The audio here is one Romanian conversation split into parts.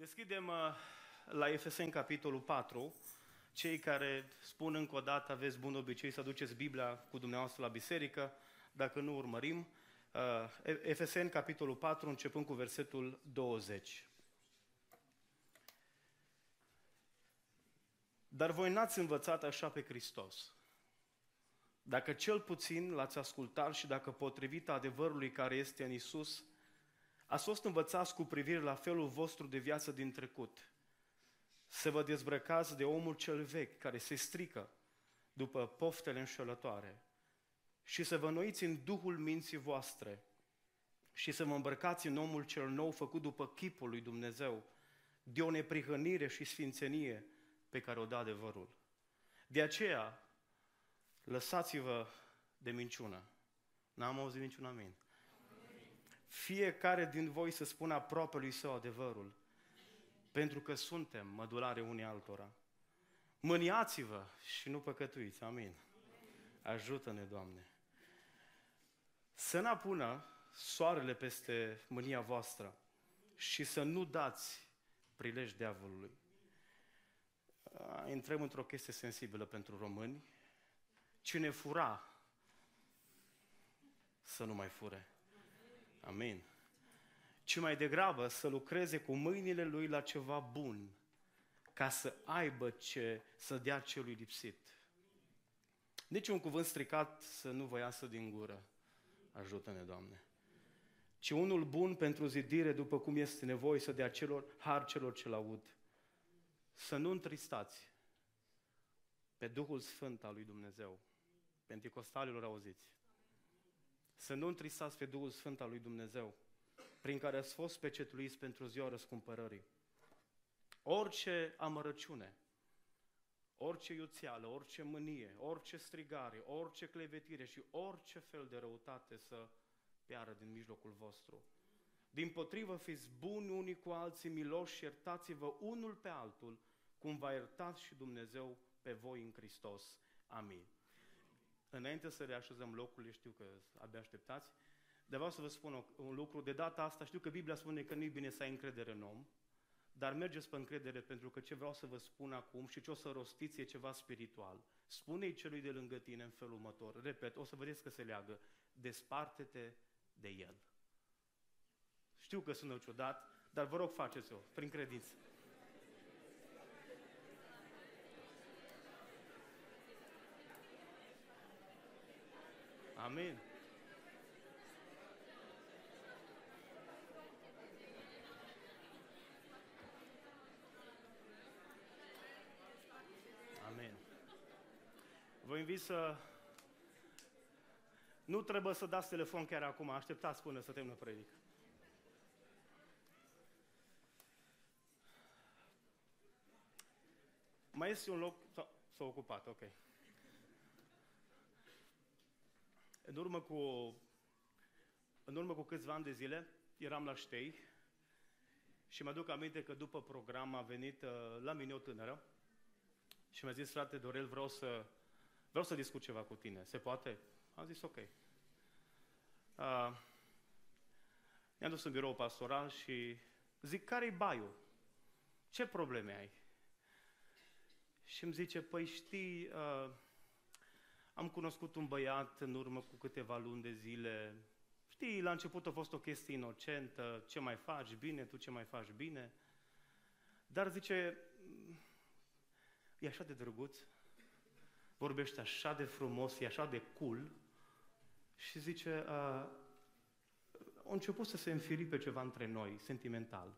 Deschidem la Efeseni, capitolul 4. Cei care spun încă o dată, aveți bun obicei să aduceți Biblia cu dumneavoastră la biserică, dacă nu urmărim. Efeseni, capitolul 4, începând cu versetul 20. Dar voi n-ați învățat așa pe Hristos. Dacă cel puțin l-ați ascultat și dacă potrivit adevărului care este în Iisus, ați fost învățați cu privire la felul vostru de viață din trecut, să vă dezbrăcați de omul cel vechi care se strică după poftele înșelătoare și să vă înnoiți în duhul minții voastre și să vă îmbrăcați în omul cel nou făcut după chipul lui Dumnezeu, de o neprihănire și sfințenie pe care o dă adevărul. De aceea, lăsați-vă de minciună. N-am auzit niciun amin. Fiecare din voi să spună aproapelui său adevărul, pentru că suntem mădulare unii altora. Mâniați-vă și nu păcătuiți. Amin. Ajută-ne, Doamne. Să n-apună soarele peste mânia voastră și să nu dați prilej diavolului. Intrăm într-o chestie sensibilă pentru români. Cine fura, să nu mai fure. Amin. Ci mai degrabă să lucreze cu mâinile lui la ceva bun, ca să aibă ce să dea celui lipsit. Nici un cuvânt stricat să nu vă iasă din gură. Ajută-ne, Doamne. Ci unul bun pentru zidire, după cum este nevoie să dea har celor ce-l aud. Să nu întristați pe Duhul Sfânt al lui Dumnezeu. Penticostalilor, auziți. Să nu întristați pe Duhul Sfânt al lui Dumnezeu, prin care ați fost pecetuiți pentru ziua răscumpărării. Orice amărăciune, orice iuțeală, orice mânie, orice strigare, orice clevetire și orice fel de răutate să piară din mijlocul vostru. Dimpotrivă, fiți buni unii cu alții, miloși și iertați-vă unul pe altul, cum v-a iertat și Dumnezeu pe voi în Hristos. Amin. Înainte să reașezăm locurile, știu că abia așteptați, dar vreau să vă spun un lucru. De data asta știu că Biblia spune că nu e bine să ai încredere în om, dar mergeți pe încredere, pentru că ce vreau să vă spun acum și ce o să rostiți e ceva spiritual. Spune-i celui de lângă tine în felul următor. Repet, o să vedeți că se leagă. Desparte-te de el. Știu că sună ciudat, dar vă rog, faceți-o prin credință. Amin. Amin. Vă invit să... Nu trebuie să dați telefon chiar acum, așteptați până să termină predica. Mai este un loc... S-a ocupat, ok. În urmă cu câțiva ani de zile, eram la Ștei și mă duc aminte că după program a venit la mine o tânără și mi-a zis: frate Dorel, vreau să discut ceva cu tine. Se poate? Am zis ok. Ne-am dus în birou pastoral și zic: care-i baiul? Ce probleme ai? Și îmi zice: păi știi, am cunoscut un băiat în urmă cu câteva luni de zile. Știi, la început a fost o chestie inocentă, ce mai faci bine, tu ce mai faci bine. Dar zice, e așa de drăguț, vorbește așa de frumos, e așa de cool. Și zice, a început să se înfiripe ceva între noi, sentimental.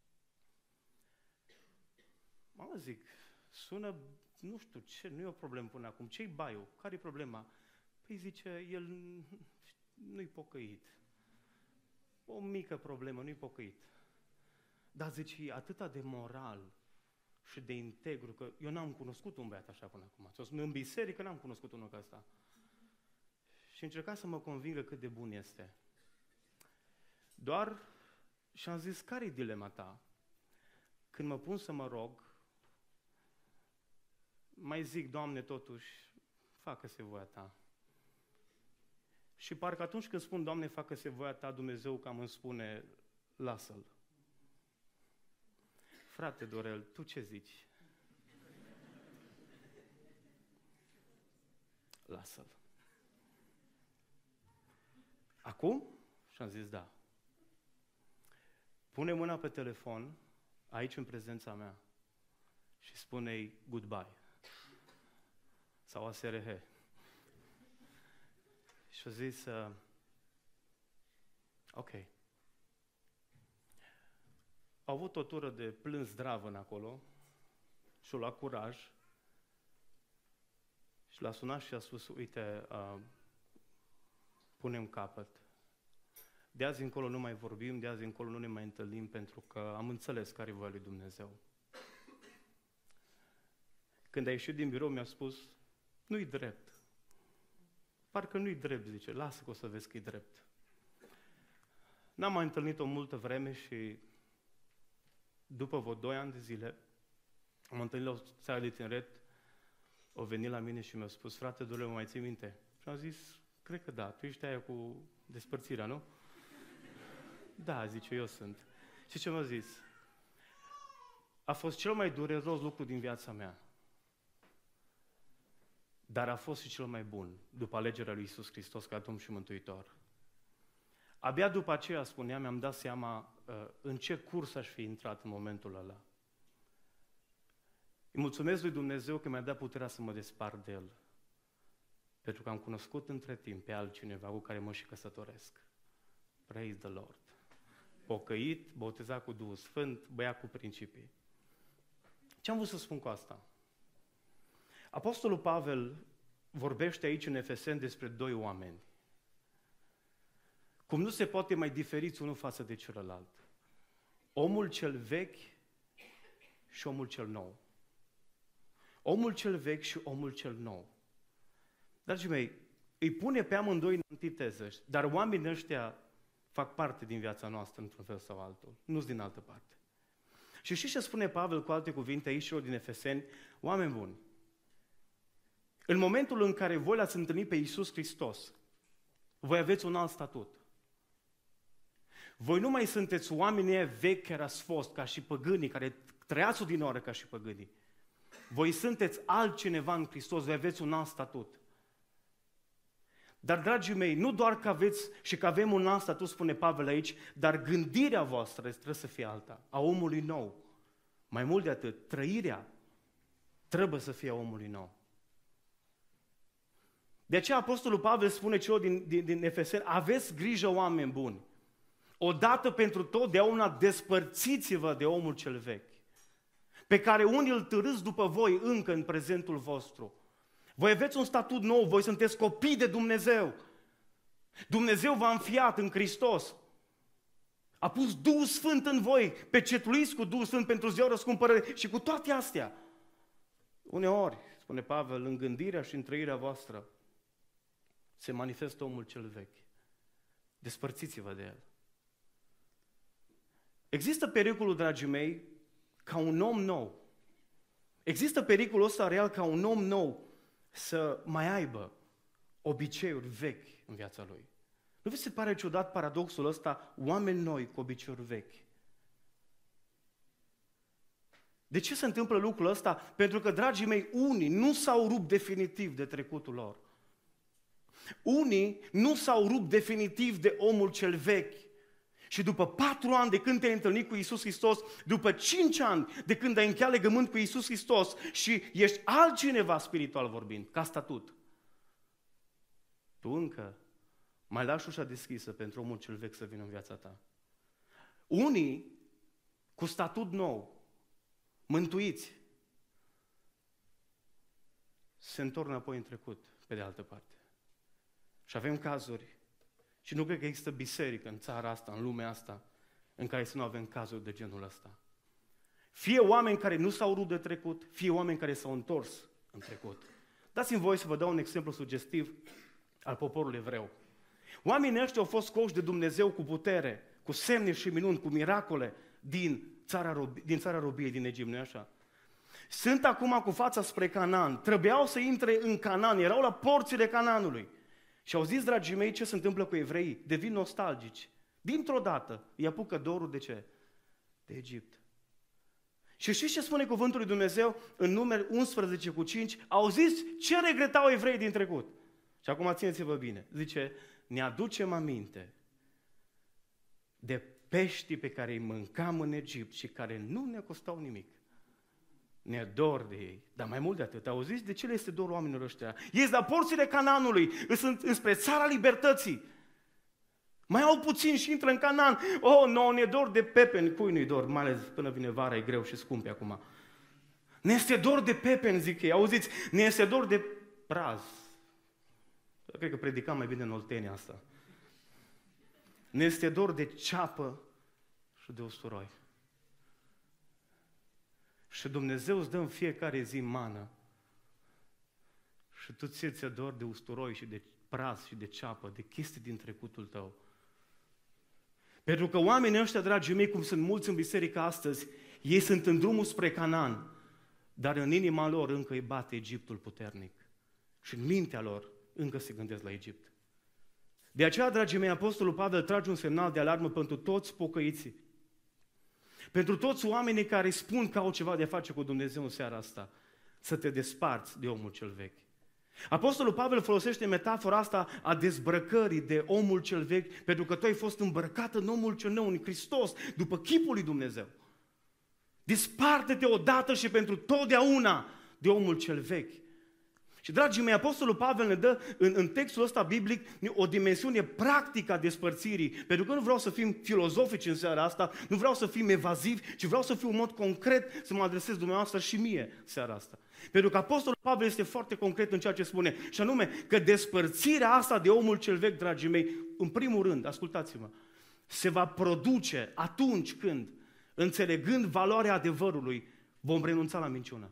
Mă zic, sună, nu știu ce, nu e o problemă până acum, ce-i baiul? Care-i problema? Păi zice, el nu-i pocăit. O mică problemă, nu-i pocăit. Dar zice, e atâta de moral și de integru, că eu n-am cunoscut un băiat așa până acum. În biserică n-am cunoscut unul ca ăsta. Și încerca să mă convingă cât de bun este. Doar și-am zis, care-i dilema ta? Când mă pun să mă rog, mai zic, Doamne, totuși, facă-se voia ta. Și parcă atunci când spun, Doamne, facă-se voia ta, Dumnezeu cam îmi spune, lasă-l. frate Dorel, tu ce zici? Lasă-l. Acum? Și am zis da. Pune mâna pe telefon, aici în prezența mea, și spune-i goodbye. Sau ASRH. Și a zis, ok. Au avut o tură de plâns zdravăn acolo și-a luat curaj și l-a sunat și a spus, uite, punem capăt. De azi încolo nu mai vorbim, de azi încolo nu ne mai întâlnim pentru că am înțeles care e voia lui Dumnezeu. Când a ieșit din birou mi-a spus, nu-i drept. Parcă nu-i drept, zice, lasă că o să vezi că-i drept. N-am mai întâlnit-o multă vreme și după vreo 2 ani de zile am întâlnit la o seară de tineret, o venit la mine și mi-a spus, frate, Dorel, mă mai ții minte? Și am zis, cred că da, tu ești aia cu despărțirea, nu? Da, zice, eu sunt. Și ce m-a zis? A fost cel mai dureros lucru din viața mea, dar a fost și cel mai bun, după alegerea lui Iisus Hristos ca Domn și Mântuitor. Abia după aceea, spuneam, mi-am dat seama în ce curs aș fi intrat în momentul ăla. Îi mulțumesc lui Dumnezeu că mi-a dat puterea să mă despart de El, pentru că am cunoscut între timp pe altcineva cu care mă și căsătoresc. Praise the Lord! Pocăit, botezat cu Duhul Sfânt, băiat cu principii. Ce am vrut să spun cu asta? Apostolul Pavel vorbește aici în Efeseni despre 2 oameni. Cum nu se poate mai diferiți unul față de celălalt. Omul cel vechi și omul cel nou. Omul cel vechi și omul cel nou. Dragii mei, îi pune pe amândoi în antiteză, dar oamenii ăștia fac parte din viața noastră într-un fel sau altul, nu-s din altă parte. Și știți ce spune Pavel cu alte cuvinte aici din Efeseni? Oameni buni, în momentul în care voi l-ați întâlnit pe Iisus Hristos, voi aveți un alt statut. Voi nu mai sunteți oamenii vechi care ați fost, ca și păgânii, care trăiați odinioară ca și păgânii. Voi sunteți altcineva în Hristos, voi aveți un alt statut. Dar, dragii mei, nu doar că aveți și că avem un alt statut, spune Pavel aici, dar gândirea voastră trebuie să fie alta, a omului nou. Mai mult de atât, trăirea trebuie să fie a omului nou. De aceea Apostolul Pavel spune celor din Efeseni, aveți grijă, oameni buni, odată pentru totdeauna despărțiți-vă de omul cel vechi, pe care unii îl târâți după voi încă în prezentul vostru. Voi aveți un statut nou, voi sunteți copii de Dumnezeu. Dumnezeu v-a înfiat în Hristos. A pus Duhul Sfânt în voi, pecetuiți cu Duhul Sfânt pentru ziua răscumpărării și cu toate astea. Uneori, spune Pavel, în gândirea și în trăirea voastră se manifestă omul cel vechi. Despărțiți-vă de el. Există pericolul, dragii mei, ca un om nou. Există pericolul ăsta real ca un om nou să mai aibă obiceiuri vechi în viața lui. Nu vi se pare ciudat paradoxul ăsta? Oameni noi cu obiceiuri vechi. De ce se întâmplă lucrul ăsta? Pentru că, dragii mei, unii nu s-au rupt definitiv de trecutul lor. Unii nu s-au rupt definitiv de omul cel vechi. Și după 4 ani de când te-ai întâlnit cu Iisus Hristos, după 5 ani de când ai încheiat legământ cu Iisus Hristos și ești altcineva spiritual vorbind, ca statut, tu încă mai lași ușa deschisă pentru omul cel vechi să vină în viața ta. Unii cu statut nou, mântuiți, se întorc înapoi în trecut, pe de altă parte. Și avem cazuri, și nu cred că există biserică în țara asta, în lumea asta, în care să nu avem cazuri de genul ăsta. Fie oameni care nu s-au rupt de trecut, fie oameni care s-au întors în trecut. Dați-mi voie să vă dau un exemplu sugestiv al poporului evreu. Oamenii ăștia au fost scoși de Dumnezeu cu putere, cu semne și minuni, cu miracole din țara robiei din Egipt, nu-i așa? Sunt acum cu fața spre Canaan, trebuiau să intre în Canaan, erau la porțile Canaanului. Și au zis, dragii mei, ce se întâmplă cu evreii? Devin nostalgici. Dintr-o dată îi apucă dorul de ce? De Egipt. Și știți ce spune cuvântul lui Dumnezeu în Numeri 11:5? Auziți ce regretau evreii din trecut? Și acum țineți-vă bine. Zice, ne aducem aminte de peștii pe care îi mâncam în Egipt și care nu ne costau nimic. Ne dor de ei. Dar mai mult de atât, auziți de ce le este dor oamenilor ăștia? Ies la porțile Canaanului, sunt înspre țara libertății. Mai au puțin și intră în Canaan. Oh, ne dor de pepeni. Cui nu-i dor? Mai ales până vine vara, e greu și scumpe acum. Ne este dor de pepeni, zic ei. Auziți, ne este dor de praz. Cred că predicam mai bine în Oltenia asta. Ne este dor de ceapă și de usturoi. Și Dumnezeu îți dă în fiecare zi mană. Și tu ți-e dor de usturoi și de praz și de ceapă, de chestii din trecutul tău. Pentru că oamenii ăștia, dragii mei, cum sunt mulți în biserică astăzi, ei sunt în drumul spre Canaan, dar în inima lor încă îi bate Egiptul puternic. Și în mintea lor încă se gândesc la Egipt. De aceea, dragii mei, Apostolul Pavel trage un semnal de alarmă pentru toți pocăiții. Pentru toți oamenii care spun că au ceva de a face cu Dumnezeu în seara asta, să te desparți de omul cel vechi. Apostolul Pavel folosește metafora asta a dezbrăcării de omul cel vechi, pentru că tu ai fost îmbrăcat în omul cel nou, în Hristos, după chipul lui Dumnezeu. Desparte-te odată și pentru totdeauna de omul cel vechi. Și, dragii mei, Apostolul Pavel ne dă în textul ăsta biblic o dimensiune practică a despărțirii, pentru că nu vreau să fim filozofici în seara asta, nu vreau să fim evazivi, ci vreau să fiu în mod concret să mă adresez dumneavoastră și mie seara asta. Pentru că Apostolul Pavel este foarte concret în ceea ce spune, și anume că despărțirea asta de omul cel vechi, dragii mei, în primul rând, ascultați-mă, se va produce atunci când, înțelegând valoarea adevărului, vom renunța la minciună.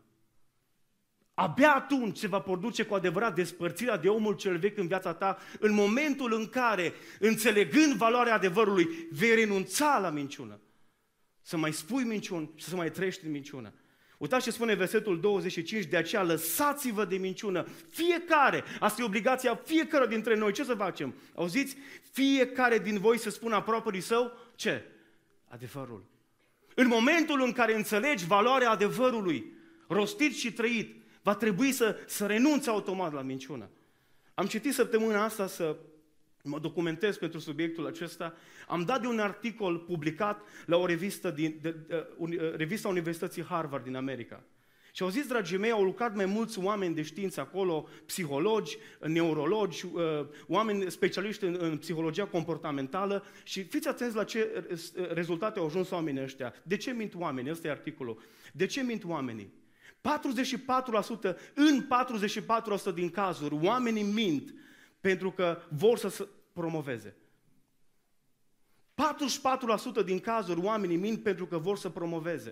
Abia atunci se va produce cu adevărat despărțirea de omul cel vechi în viața ta, în momentul în care, înțelegând valoarea adevărului, vei renunța la minciună. Să mai spui minciuni și să mai trăiești în minciună. Uitați ce spune versetul 25, de aceea lăsați-vă de minciună. Fiecare, asta e obligația fiecare dintre noi. Ce să facem? Auziți? Fiecare din voi să spună aproapelui său, ce? Adevărul. În momentul în care înțelegi valoarea adevărului, rostit și trăit, va trebui să renunți automat la minciună. Am citit săptămâna asta să mă documentez pentru subiectul acesta. Am dat de un articol publicat la o revistă revista Universității Harvard din America. Și au zis, dragii mei, au lucrat mai mulți oameni de știință acolo, psihologi, neurologi, oameni specialiști în psihologia comportamentală și fiți atenți la ce rezultate au ajuns oamenii ăștia. De ce mint oamenii? Ăsta e articolul. De ce mint oamenii? 44%, în 44% din cazuri, oamenii mint pentru că vor să se promoveze. 44% din cazuri, oamenii mint pentru că vor să promoveze.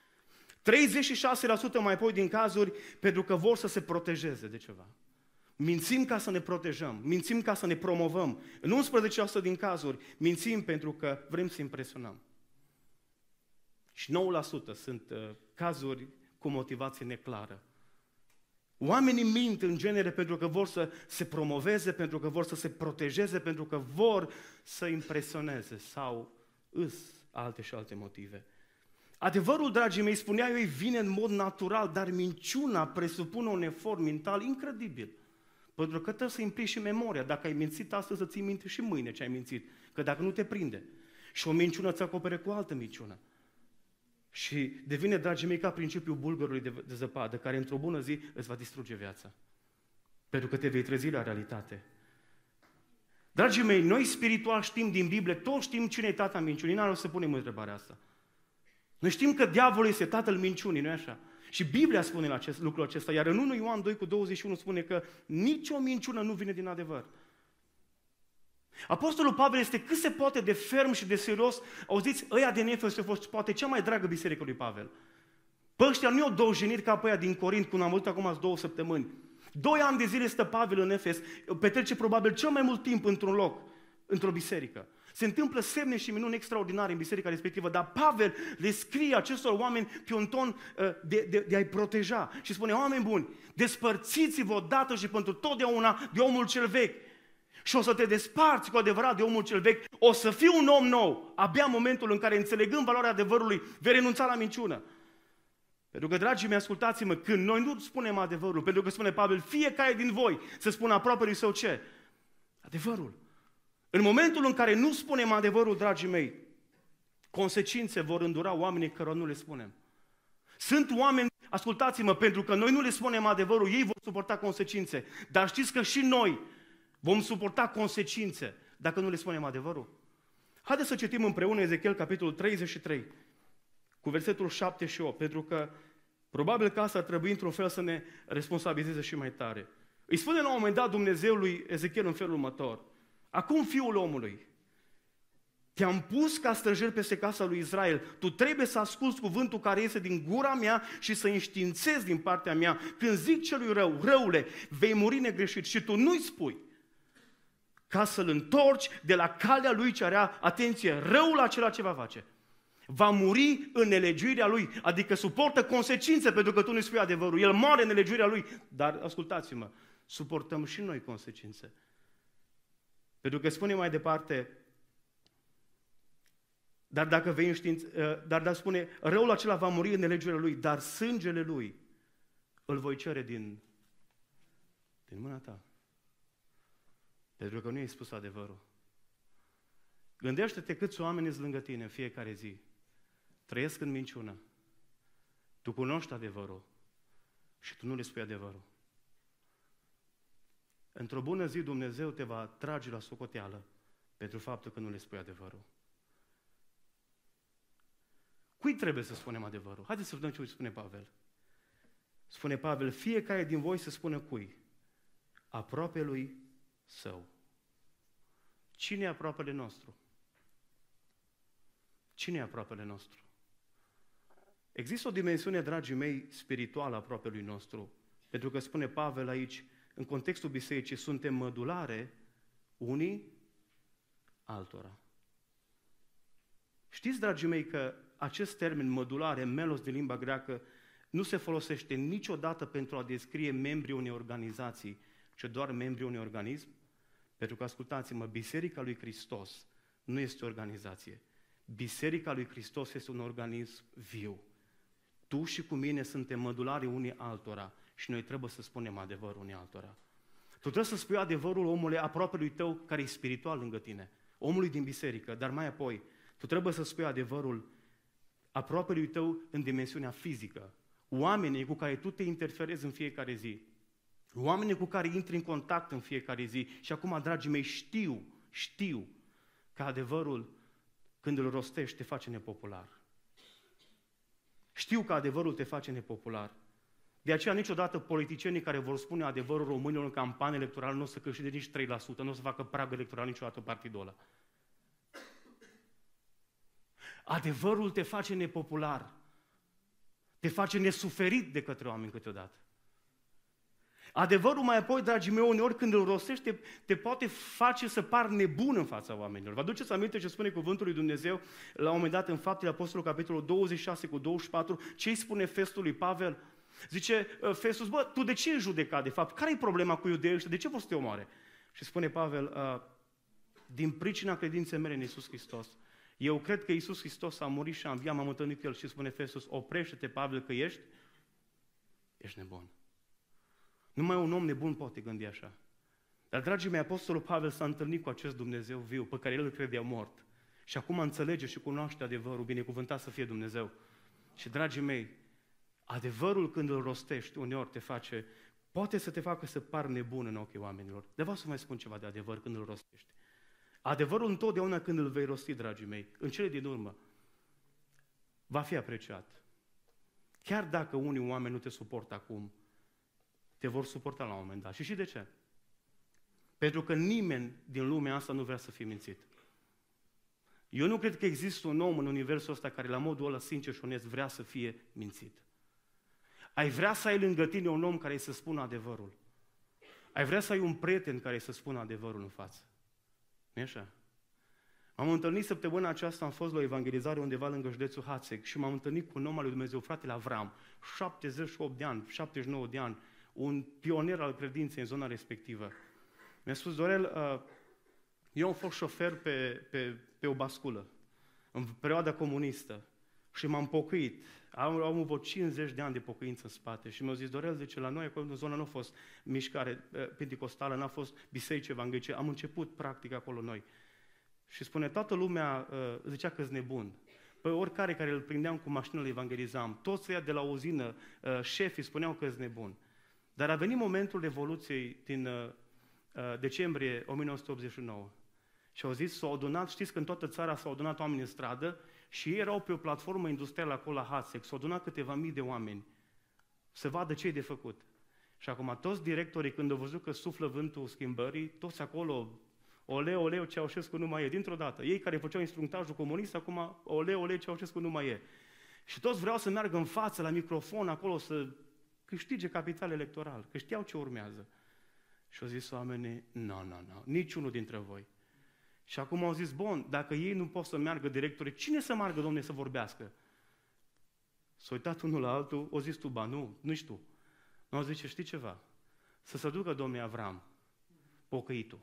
36% mai apoi din cazuri pentru că vor să se protejeze de ceva. Mințim ca să ne protejăm, mințim ca să ne promovăm. În 11% din cazuri, mințim pentru că vrem să impresionăm. Și 9% sunt cazuri cu motivație neclară. Oamenii mint în genere pentru că vor să se promoveze, pentru că vor să se protejeze, pentru că vor să impresioneze sau alte și alte motive. Adevărul, dragii mei, spunea eu, vine în mod natural, dar minciuna presupune un efort mental incredibil. Pentru că trebuie să implici și memoria. Dacă ai mințit astăzi, să ții minte și mâine ce ai mințit. Că dacă nu te prinde. Și o minciună îți acopere cu o altă minciună. Și devine, dragii mei, ca principiul bulgărului de zăpadă, care într-o bună zi îți va distruge viața. Pentru că te vei trezi la realitate. Dragii mei, noi spiritual știm din Biblie, toți știm cine e tata minciunii, n-ar să punem întrebarea asta. Noi știm că diavolul este tatăl minciunii, nu-i așa? Și Biblia spune la lucrul acesta, iar în 1 Ioan 2:21 spune că nicio minciună nu vine din adevăr. Apostolul Pavel este cât se poate de ferm și de serios. Auziți, ăia din Efes au fost poate cea mai dragă biserică lui Pavel. Pe ăștia nu i-au dojenit ca pe ăia din Corint, cum am văzut acum 2 săptămâni. 2 ani de zile stă Pavel în Efes, petrece probabil cel mai mult timp într-un loc, într-o biserică. Se întâmplă semne și minuni extraordinare în biserica respectivă, dar Pavel le scrie acestor oameni pe un ton de a-i proteja. Și spune, oameni buni, despărțiți-vă odată și pentru totdeauna de omul cel vechi. Și o să te desparți cu adevărat de omul cel vechi, o să fii un om nou, abia în momentul în care, înțelegând valoarea adevărului, vei renunța la minciună. Pentru că, dragii mei, ascultați-mă, când noi nu spunem adevărul, pentru că spune Pavel, fiecare din voi să spună aproapelui său ce? Adevărul. În momentul în care nu spunem adevărul, dragii mei, consecințe vor îndura oamenii cărora nu le spunem. Sunt oameni, ascultați-mă, pentru că noi nu le spunem adevărul, ei vor suporta consecințe. Dar știți că și noi vom suporta consecințe dacă nu le spunem adevărul. Haideți să citim împreună Ezechiel, capitolul 33, cu versetul 7 și 8, pentru că probabil că asta ar trebui într-un fel să ne responsabilizeze și mai tare. Îi spune la un moment dat Dumnezeu lui Ezechiel în felul următor: acum, fiul omului, te-am pus ca străjer peste casa lui Israel. Tu trebuie să asculți cuvântul care iese din gura mea și să înștiințezi din partea mea. Când zic celui rău, răule, vei muri negreșit, și tu nu-i spui, ca să-l întorci de la calea lui ce area, atenție, răul acela ce va face. Va muri în nelegiuirea lui, adică suportă consecințe pentru că tu nu-i spui adevărul. El moare în nelegiuirea lui, dar ascultați-mă, suportăm și noi consecințe. Pentru că spune mai departe, dar spune, răul acela va muri în nelegiuirea lui, dar sângele lui îl voi cere din mâna ta. Pentru că nu i-ai spus adevărul. Gândește-te câți oameni sunt lângă tine în fiecare zi. Trăiesc în minciună. Tu cunoști adevărul și tu nu le spui adevărul. Într-o bună zi Dumnezeu te va trage la socoteală pentru faptul că nu le spui adevărul. Cui trebuie să spunem adevărul? Haideți să vedem ce spune Pavel. Spune Pavel, fiecare din voi să spună cui? Aproapelui său. Cine e aproapele nostru? Cine e aproapele nostru? Există o dimensiune, dragii mei, spirituală aproapelui nostru. Pentru că spune Pavel aici, în contextul bisericii, suntem mădulare unii altora. Știți, dragii mei, că acest termen mădulare, melos din limba greacă, nu se folosește niciodată pentru a descrie membrii unei organizații, ci doar membrii unui organism? Pentru că, ascultați-mă, Biserica lui Hristos nu este o organizație. Biserica lui Hristos este un organism viu. Tu și cu mine suntem mădulari unii altora și noi trebuie să spunem adevărul unii altora. Tu trebuie să spui adevărul omului aproapelui tău care e spiritual lângă tine, omului din biserică, dar mai apoi, tu trebuie să spui adevărul aproapelui tău în dimensiunea fizică, oamenii cu care tu te interferezi în fiecare zi, oamenii cu care intri în contact în fiecare zi. Și acum, dragii mei, știu că adevărul, când îl rostești, te face nepopular. Știu că adevărul te face nepopular. De aceea niciodată politicienii care vor spune adevărul românilor în campanie electorală nu o să câștige nici 3%, nu o să facă prag electoral niciodată partidul ăla. Adevărul te face nepopular. Te face nesuferit de către oameni câteodată. Adevărul mai apoi, dragii mei, uneori când îl rostești, te poate face să pari nebun în fața oamenilor. Vă aduceți aminte ce spune cuvântul lui Dumnezeu la un moment dat în Faptele Apostolului, capitolul 26 cu 24, ce îi spune Festul lui Pavel? Zice Festus, bă, tu de ce ești judecat de fapt? Care e problema cu iudeii ăștia? De ce vor să te omoare? Și spune Pavel, din pricina credinței mele în Iisus Hristos. Eu cred că Iisus Hristos a murit și a înviat, m-am întâlnit cu El. Și spune Festus, oprește-te, Pavel, că ești nebun. Numai un om nebun poate gândi așa. Dar, dragii mei, Apostolul Pavel s-a întâlnit cu acest Dumnezeu viu, pe care el îl credea mort. Și acum înțelege și cunoaște adevărul, binecuvântat să fie Dumnezeu. Și, dragii mei, adevărul când îl rostești, uneori poate să te facă să pari nebun în ochii oamenilor. De vreau să mai spun ceva de adevăr când îl rostești. Adevărul întotdeauna când îl vei rosti, dragii mei, în cele din urmă, va fi apreciat. Chiar dacă unii oameni nu te suportă acum, te vor suporta la un moment dat. Și de ce? Pentru că nimeni din lumea asta nu vrea să fie mințit. Eu nu cred că există un om în universul ăsta care la modul ăla sincer și onest vrea să fie mințit. Ai vrea să ai lângă tine un om care să spună adevărul. Ai vrea să ai un prieten care să spună adevărul în față. Nu-i așa? M-am întâlnit săptămâna aceasta, am fost la o evangelizare undeva lângă județul Hațeg și m-am întâlnit cu un om al lui Dumnezeu, fratele Avram, 78 de ani, 79 de ani, un pionier al credinței în zona respectivă. Mi-a spus, Dorel, eu am fost șofer pe o basculă, în perioada comunistă. și m-am pocăit. Am avut 50 de ani de pocăință în spate și mi-au zis, Dorel, zice, la noi acolo în zona nu a fost mișcare penticostală, n-a fost biserici evanghelice, am început practic acolo noi. Și spune, toată lumea zicea că-s nebun. Păi oricare care îl prindeam cu mașină îl evangelizam. Toți ăia de la uzină, șefii spuneau că-s nebun. Dar a venit momentul Revoluției din decembrie 1989. Și au zis, s-au adunat, știți că în toată țara s-au adunat oameni în stradă și ei erau pe o platformă industrială acolo la Hațec, s-au adunat câteva mii de oameni să vadă ce e de făcut. Și acum toți directorii, când au văzut că suflă vântul schimbării, toți acolo, oleu, Ceaușescu nu mai e, dintr-o dată. Ei care făceau instructajul comunist, acum oleu, Ceaușescu nu mai e. Și toți vreau să meargă în față, la microfon, acolo, să câștige capital electoral, că știau ce urmează. Și au zis oamenii, nu, niciunul dintre voi. Și acum au zis, bun, dacă ei nu pot să meargă directorii, cine să meargă, Domne, să vorbească? S-a uitat unul la altul, au zis tu, ba nu, nu-i tu. Nu au zis, știi ceva? Să se ducă domnul Avram, pocăitul.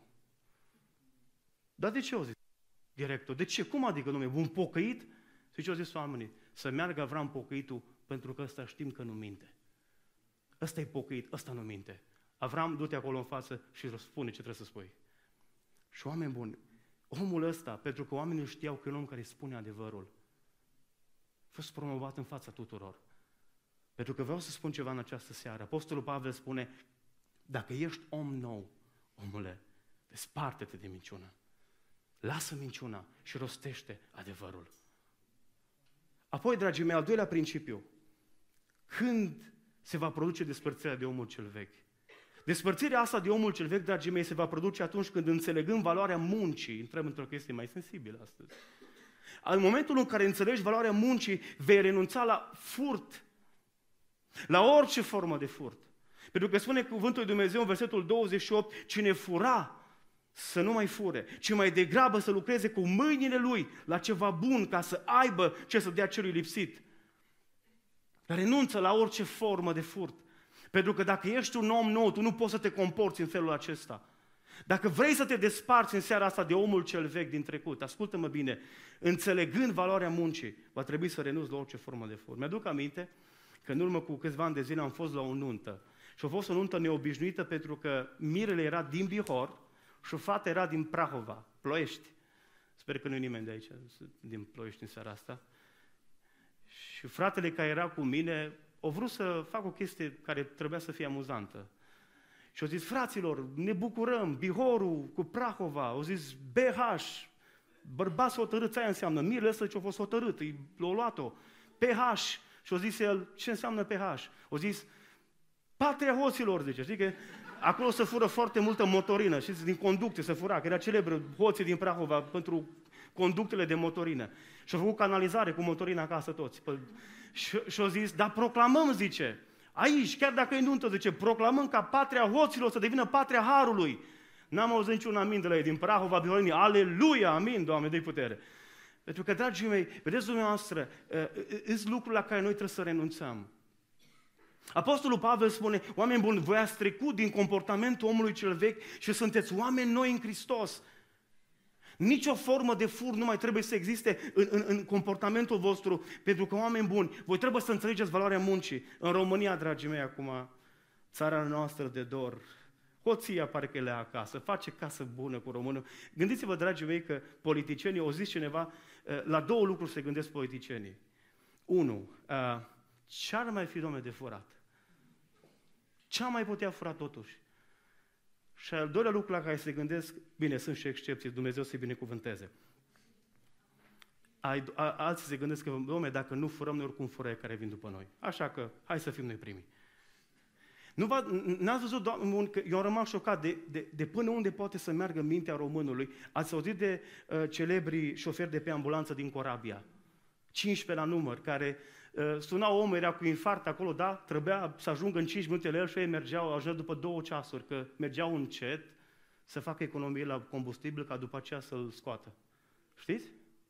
Dar de ce au zis director? De ce? Cum adică, domnule, un pocăit? Și ce au zis oamenii? Să meargă Avram pocăitul, pentru că ăsta știm că nu minte. Ăsta e pocăit, ăsta nu minte. Avram, du-te acolo în față și spune ce trebuie să spui. Și oameni buni, omul ăsta, pentru că oamenii știau că e un om care spune adevărul, a fost promovat în fața tuturor. Pentru că vreau să spun ceva în această seară. Apostolul Pavel spune, dacă ești om nou, omule, desparte-te de minciună. Lasă minciuna și rostește adevărul. Apoi, dragii mei, al doilea principiu. Când se va produce despărțirea de omul cel vechi? Despărțirea asta de omul cel vechi, dragii mei, se va produce atunci când înțelegând valoarea muncii, intrăm într-o chestie mai sensibilă astăzi. În momentul în care înțelegi valoarea muncii, vei renunța la furt, la orice formă de furt. Pentru că spune cuvântul lui Dumnezeu în versetul 28, cine fura, să nu mai fure, ci mai degrabă să lucreze cu mâinile lui la ceva bun, ca să aibă ce să dea celui lipsit. Renunță la orice formă de furt. Pentru că dacă ești un om nou, tu nu poți să te comporți în felul acesta. Dacă vrei să te desparți în seara asta de omul cel vechi din trecut, ascultă-mă bine, înțelegând valoarea muncii, va trebui să renunți la orice formă de furt. Mi-aduc aminte că în urmă cu câțiva ani de zile am fost la o nuntă. Și a fost o nuntă neobișnuită pentru că mirele era din Bihor și fata era din Prahova, Ploiești. Sper că nu e nimeni de aici, din Ploiești în seara asta. Și fratele care era cu mine a vrut să fac o chestie care trebuia să fie amuzantă. Și au zis, fraților, ne bucurăm, Bihorul cu Prahova, au zis BH, bărbați hotărâți, aia înseamnă, mirele ăsta ce a fost hotărât, l-a luat-o, PH, și au zis el, ce înseamnă PH? Au zis, patria hoților, zice, știi că acolo se fură foarte multă motorină, știți, din conducte se fura, că era celebră hoții din Prahova pentru conductele de motorină. Și au făcut canalizare cu motorină acasă toți. Și au zis, dar proclamăm, zice, aici, chiar dacă e nuntă, zice, proclamăm ca patria hoților să devină patria harului. N-am auzit niciun amin de la ei din Prahova, Bihorini, aleluia, amin, Doamne, dă-i putere. Pentru că, dragii mei, vedeți dumneavoastră, sunt lucruri la care noi trebuie să renunțăm. Apostolul Pavel spune, oameni buni, voi ați trecut din comportamentul omului cel vechi și sunteți oameni noi în Hristos. Nici o formă de fur nu mai trebuie să existe în comportamentul vostru, pentru că, oameni buni, voi trebuie să înțelegeți valoarea muncii. În România, dragii mei, acum, țara noastră de dor, hoția pare că e la acasă, face casă bună cu românul. Gândiți-vă, dragii mei, că politicienii, au zis cineva, la două lucruri se gândesc politicienii. Unu, ce ar mai fi, domne, de furat? Ce am mai putea fura totuși? Și al doilea lucru la care se gândesc, bine, sunt și excepții, Dumnezeu să-i binecuvânteze. Alții se gândesc că, dom'le, dacă nu furăm, noi oricum fură care vin după noi. Așa că, hai să fim noi primii. N-ați văzut, Doamne, că eu am rămas șocat de până unde poate să meargă mintea românului. Ați auzit de celebrii șoferi de pe ambulanță din Corabia, 15 la număr, care sunau omul, era cu infart acolo, da, trebuia să ajungă în 5 minute la el și ei ajungeau după 2 ceasuri, că mergeau încet să facă economie la combustibil ca după aceea să-l scoată. Știți?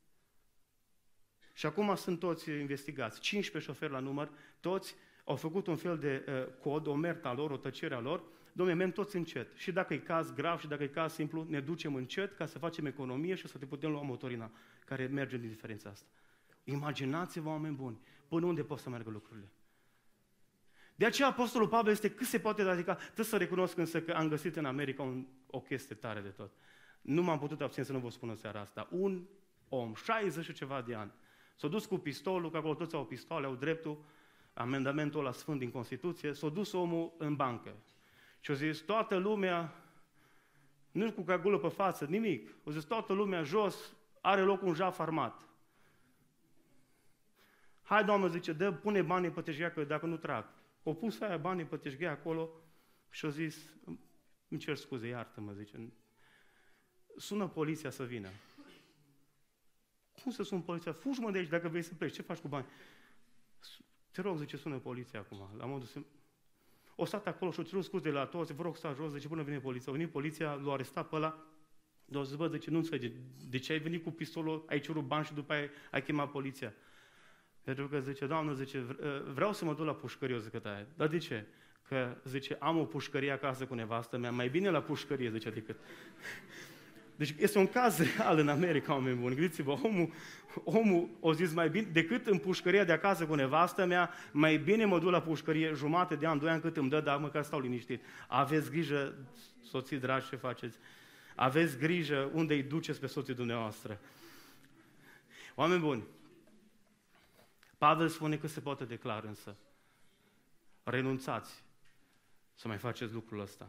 Și acum sunt toți investigați, 15 șoferi la număr, toți au făcut un fel de cod, o merta lor, o tăcere a lor, dom'le, merg toți încet. Și dacă e caz grav și dacă e caz simplu, ne ducem încet ca să facem economie și să te putem lua motorina care merge din diferența asta. Imaginați-vă, oameni buni, până unde pot să meargă lucrurile. De aceea Apostolul Pavel este cât se poate radical. Trebuie să recunosc însă că am găsit în America o chestie tare de tot. Nu m-am putut abține să nu vă spun în seara asta. Un om, 60 și ceva de ani, s-a dus cu pistolul, că acolo toți au pistoale, au dreptul, amendamentul ăla sfânt din Constituție, s-a dus omul în bancă. Și a zis, toată lumea, nu cu cagulă pe față, nimic. A zis, toată lumea jos, are loc un jaf armat. Hai, Doamne, zice, pune banii pe teșghea, că dacă nu trag. O pus aia banii pe teșghea acolo și a zis, îmi cer scuze, iartă-mă, zice, sună poliția să vină. Cum să sun poliția? Fugi, mă, de aici dacă vrei să pleci, ce faci cu bani? Te rog, zice, sună poliția acum, la modul să... O stat acolo și o cerut scuze de la toți, vă rog, stați jos, zice, până vine poliția. A venit poliția, l-a arestat pe ăla, dar o zis, bă, zice, nu înțelege, de ce ai venit cu pistolul, ai cerut bani și după aia ai chemat poliția? Pentru că zice, Doamnă, zice, vreau să mă duc la pușcărie, o zic aia. Dar de ce? Că, zice, am o pușcărie acasă cu nevastă mea, mai bine la pușcărie, zice, decât... Deci este un caz real în America, oameni buni. Gândiți-vă, omul o zis mai bine, decât în pușcăria de acasă cu nevastă mea, mai bine mă duc la pușcărie jumate de an, 2 ani cât îmi dă, dar măcar stau liniștit. Aveți grijă, soții dragi, ce faceți? Aveți grijă unde îi duceți pe soții dumneavoastră. Oameni buni, Pavel spune că se poate declara însă. Renunțați să mai faceți lucrul ăsta.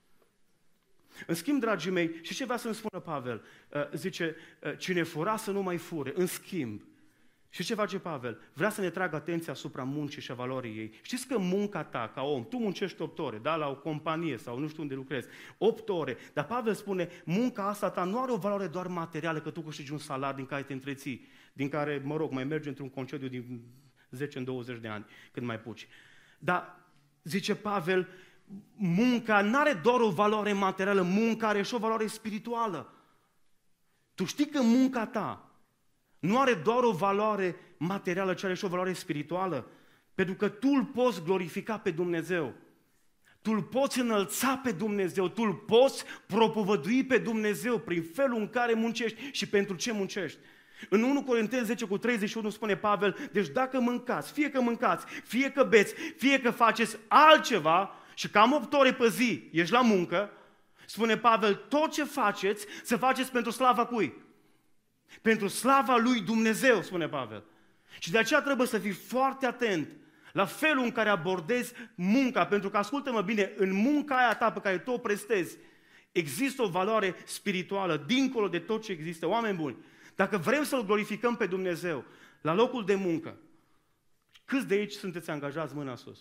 În schimb, dragii mei, și ce vrea să-mi spună Pavel? Zice, cine fura să nu mai fure. În schimb, și ce face Pavel? Vrea să ne tragă atenția asupra muncii și a valorii ei. Știți că munca ta, ca om, tu muncești 8 ore, da, la o companie sau nu știu unde lucrezi, 8 ore, dar Pavel spune, munca asta ta nu are o valoare doar materială, că tu câștigi un salar din care te întreții, din care, mă rog, mai mergi într-un concediu din 10 în 20 de ani, când mai puci. Dar, zice Pavel, munca nu are doar o valoare materială, munca are și o valoare spirituală. Tu știi că munca ta nu are doar o valoare materială, ci are și o valoare spirituală. Pentru că tu îl poți glorifica pe Dumnezeu. Tu îl poți înălța pe Dumnezeu. Tu îl poți propovădui pe Dumnezeu prin felul în care muncești și pentru ce muncești. În 1 Corinteni 10:31 spune Pavel, deci dacă mâncați, fie că beți, fie că faceți altceva și cam 8 ore pe zi ești la muncă, spune Pavel, tot ce faceți, să faceți pentru slava cui? Pentru slava lui Dumnezeu, spune Pavel. Și de aceea trebuie să fii foarte atent la felul în care abordezi munca, pentru că, ascultă-mă bine, în munca aia ta pe care tu o prestezi, există o valoare spirituală, dincolo de tot ce există. Oameni buni, dacă vrem să-L glorificăm pe Dumnezeu la locul de muncă, câți de aici sunteți angajați, mâna sus?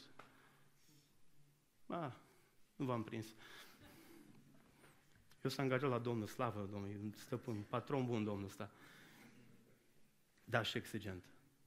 Nu v-am prins. Eu sunt angajat la Domnul, slavă Domnului, stăpân, patron bun Domnul ăsta. Dar și exigent.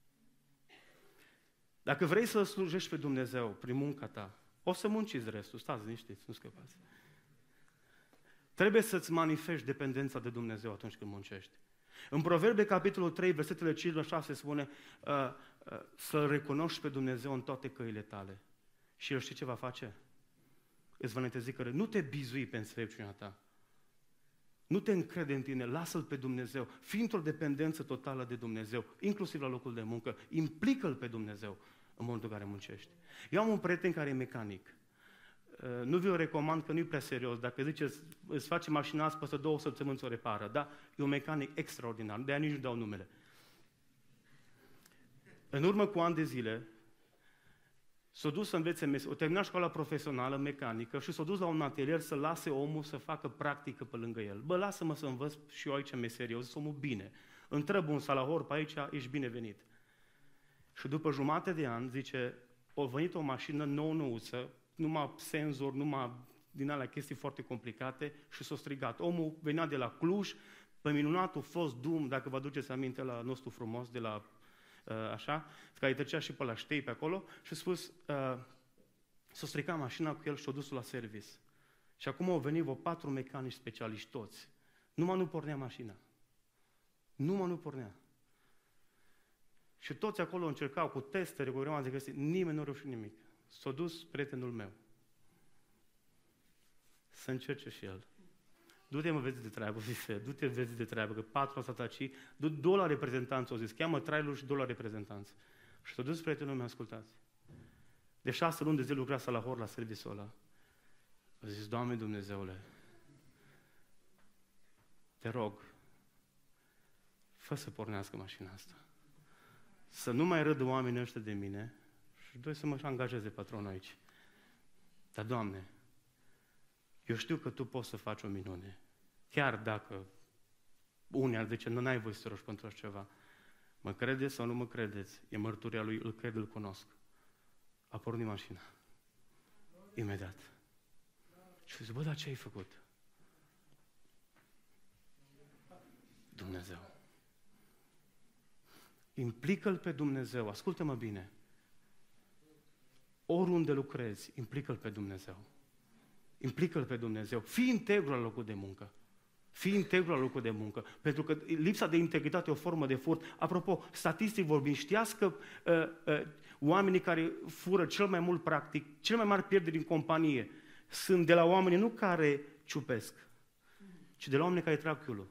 Dacă vrei să slujești pe Dumnezeu prin munca ta, o să munciți restul, stați liniștiți, nu scăpați. Trebuie să-ți manifesti dependența de Dumnezeu atunci când muncești. În Proverbe, capitolul 3, versetele 5-6 spune să-L recunoști pe Dumnezeu în toate căile tale. Și El știe ce va face? Îți va netezi că nu te bizui pe înțelepciunea ta. Nu te încrede în tine, lasă-L pe Dumnezeu. Fii într-o dependență totală de Dumnezeu, inclusiv la locul de muncă. Implică-L pe Dumnezeu în momentul în care muncești. Eu am un prieten care e mecanic. Nu vi-o recomand că nu e prea serios. Dacă ziceți, îți face mașina asta, peste 2 săptămâni ți-o repară. Da? E un mecanic extraordinar, de-aia nici nu dau numele. În urmă cu ani de zile, s-a dus să învețe, o terminat școala profesională, mecanică, și s-a dus la un atelier să lase omul să facă practică pe lângă el. Bă, lasă-mă să învăț și eu aici meserie. Eu zic, omul, bine. Întreb un salahor pe aici, ești binevenit. Și după jumate de an, zice, a venit o mașină nouă-nouță, numai senzor, numai din alea chestii foarte complicate, și s-a strigat. Omul venea de la Cluj, pe minunatul fost dum, dacă vă aduceți aminte la nostru frumos, de la așa, care trecea și pe la Ștei pe acolo, și a spus, s-a stricat mașina cu el și a dus la service. Și acum au venit vreo 4 mecanici specialiști toți. Numai nu pornea mașina. Numai nu pornea. Și toți acolo încercau cu testere, cu grămadă de chestii, nimeni nu a reușit nimic. S-a dus prietenul meu să încerce și el. Du-te, mă, vezi de treabă, zise, du-te, vezi de treabă, că 4 au stat aici, du-2 la reprezentanță, au zis, cheamă trailerul și 2 la reprezentanță. Și s-a dus prietenul meu, ascultați. De 6 luni de zi lucra Salahor la serviciul ăla. A zis, Doamne Dumnezeule, te rog, fă să pornească mașina asta. Să nu mai râdă oamenii ăștia de mine și 2 să mă angajeze patronul aici. Dar, Doamne, eu știu că Tu poți să faci o minune. Chiar dacă unii ar zice, nu n-ai voie să te rogi pentru așa ceva. Mă credeți sau nu mă credeți? E mărturia lui, îl cred, îl cunosc. A pornit mașina. Imediat. Și zic, bă, dar ce ai făcut? Dumnezeu. Implică-L pe Dumnezeu. Ascultă-mă bine. Oriunde lucrezi, implică-L pe Dumnezeu. Implică-L pe Dumnezeu. Fii integru la locul de muncă. Fii integru la locul de muncă. Pentru că lipsa de integritate e o formă de furt. Apropo, statistic vorbind, știați că oamenii care fură cel mai mult practic, cel mai mari pierderi din companie, sunt de la oamenii nu care ciupesc, ci de la oamenii care trag chiulul.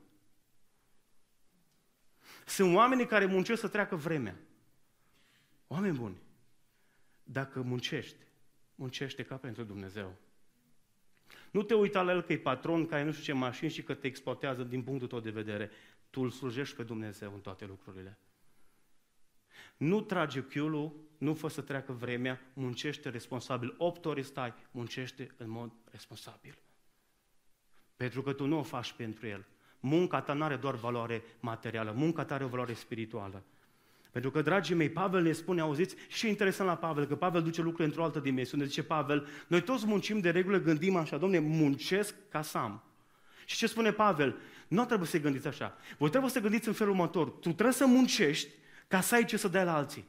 Sunt oamenii care muncesc să treacă vremea. Oameni buni, dacă muncește ca pentru Dumnezeu. Nu te uita la el că e patron, că ai nu știu ce mașini și că te exploatează din punctul tău de vedere. Tu îl slujești pe Dumnezeu în toate lucrurile. Nu trage chiulul, nu fă să treacă vremea, muncește responsabil. 8 ore stai, muncește în mod responsabil. Pentru că tu nu o faci pentru el. Munca ta nu are doar valoare materială, munca ta are o valoare spirituală. Pentru că, dragii mei, Pavel ne spune, auziți, și e interesant la Pavel, că Pavel duce lucrurile într-o altă dimensiune. Zice Pavel, noi toți muncim de regulă, gândim așa, Dom'le, muncesc ca să am. Și ce spune Pavel? Nu trebuie să gândiți așa. Voi trebuie să gândiți în felul următor. Tu trebuie să muncești ca să ai ce să dai la alții.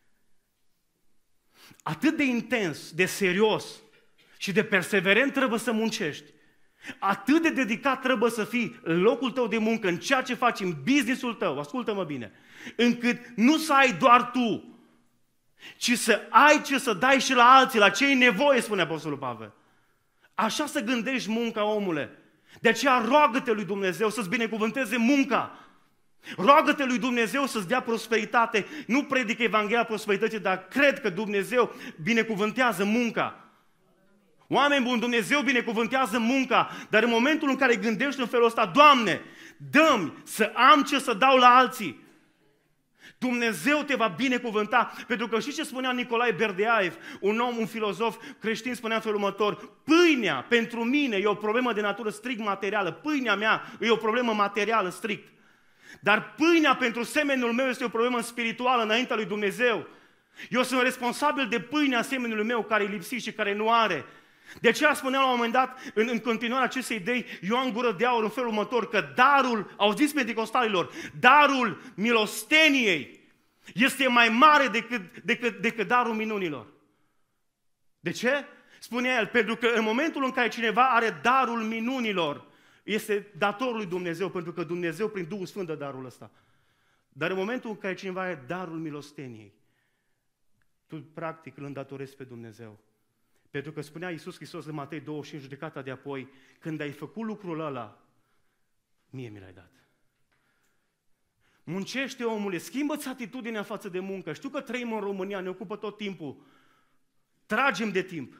Atât de intens, de serios și de perseverent trebuie să muncești. Atât de dedicat trebuie să fii în locul tău de muncă, în ceea ce faci, în business-ul tău, ascultă-mă bine, încât nu să ai doar tu, ci să ai ce să dai și la alții, la ce ai nevoie, spune Apostolul Pavel. Așa să gândești munca, omule. De aceea roagă-te lui Dumnezeu să-ți binecuvânteze munca. Roagă-te lui Dumnezeu să-ți dea prosperitate. Nu predic Evanghelia prosperității, dar cred că Dumnezeu binecuvântează munca. Oameni buni, Dumnezeu binecuvântează munca, dar în momentul în care gândești în felul ăsta, Doamne, dă-mi să am ce să dau la alții, Dumnezeu te va binecuvânta. Pentru că știți ce spunea Nicolae Berdeaev, un filozof creștin, spunea în felul următor, pâinea pentru mine e o problemă de natură strict materială, pâinea mea e o problemă materială strict, dar pâinea pentru semenul meu este o problemă spirituală înaintea lui Dumnezeu. Eu sunt responsabil de pâinea semenului meu care e lipsit și care nu are. De aceea spunea la un moment dat, în continuarea acestei idei, Ioan Gură de Aur în felul următor, că darul, au zis pentecostalilor, darul milosteniei este mai mare decât darul minunilor. De ce? Spunea el, pentru că în momentul în care cineva are darul minunilor, este datorul lui Dumnezeu, pentru că Dumnezeu prin Duhul Sfânt dă darul ăsta. Dar în momentul în care cineva are darul milosteniei, tu practic îl îndatorezi pe Dumnezeu. Pentru că spunea Iisus Hristos în Matei 25, judecata de apoi, când ai făcut lucrul ăla, mie mi l-ai dat. Muncește, omule, schimbă-ți atitudinea față de muncă. Știu că trăim în România, ne ocupă tot timpul. Tragem de timp.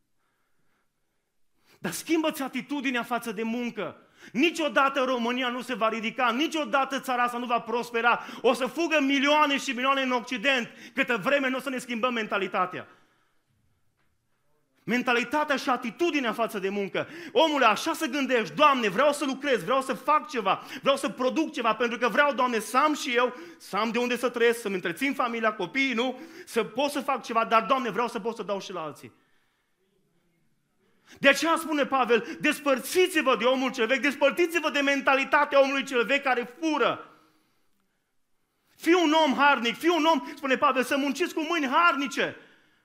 Dar schimbă-ți atitudinea față de muncă. Niciodată România nu se va ridica, niciodată țara asta nu va prospera. O să fugă milioane și milioane în Occident, câtă vreme nu o să ne schimbăm mentalitatea. Mentalitatea și atitudinea față de muncă. Omule, așa să gândești, Doamne, vreau să lucrez, vreau să fac ceva, vreau să produc ceva, pentru că vreau, Doamne, să am și eu, să am de unde să trăiesc, să-mi întrețin familia, copiii, nu? Să pot să fac ceva, dar, Doamne, vreau să pot să dau și la alții. De aceea spune Pavel, despărțiți-vă de omul cel vechi, despărțiți-vă de mentalitatea omului cel vechi care fură. Fii un om harnic, fii un om, spune Pavel, să munciți cu mâini harnice.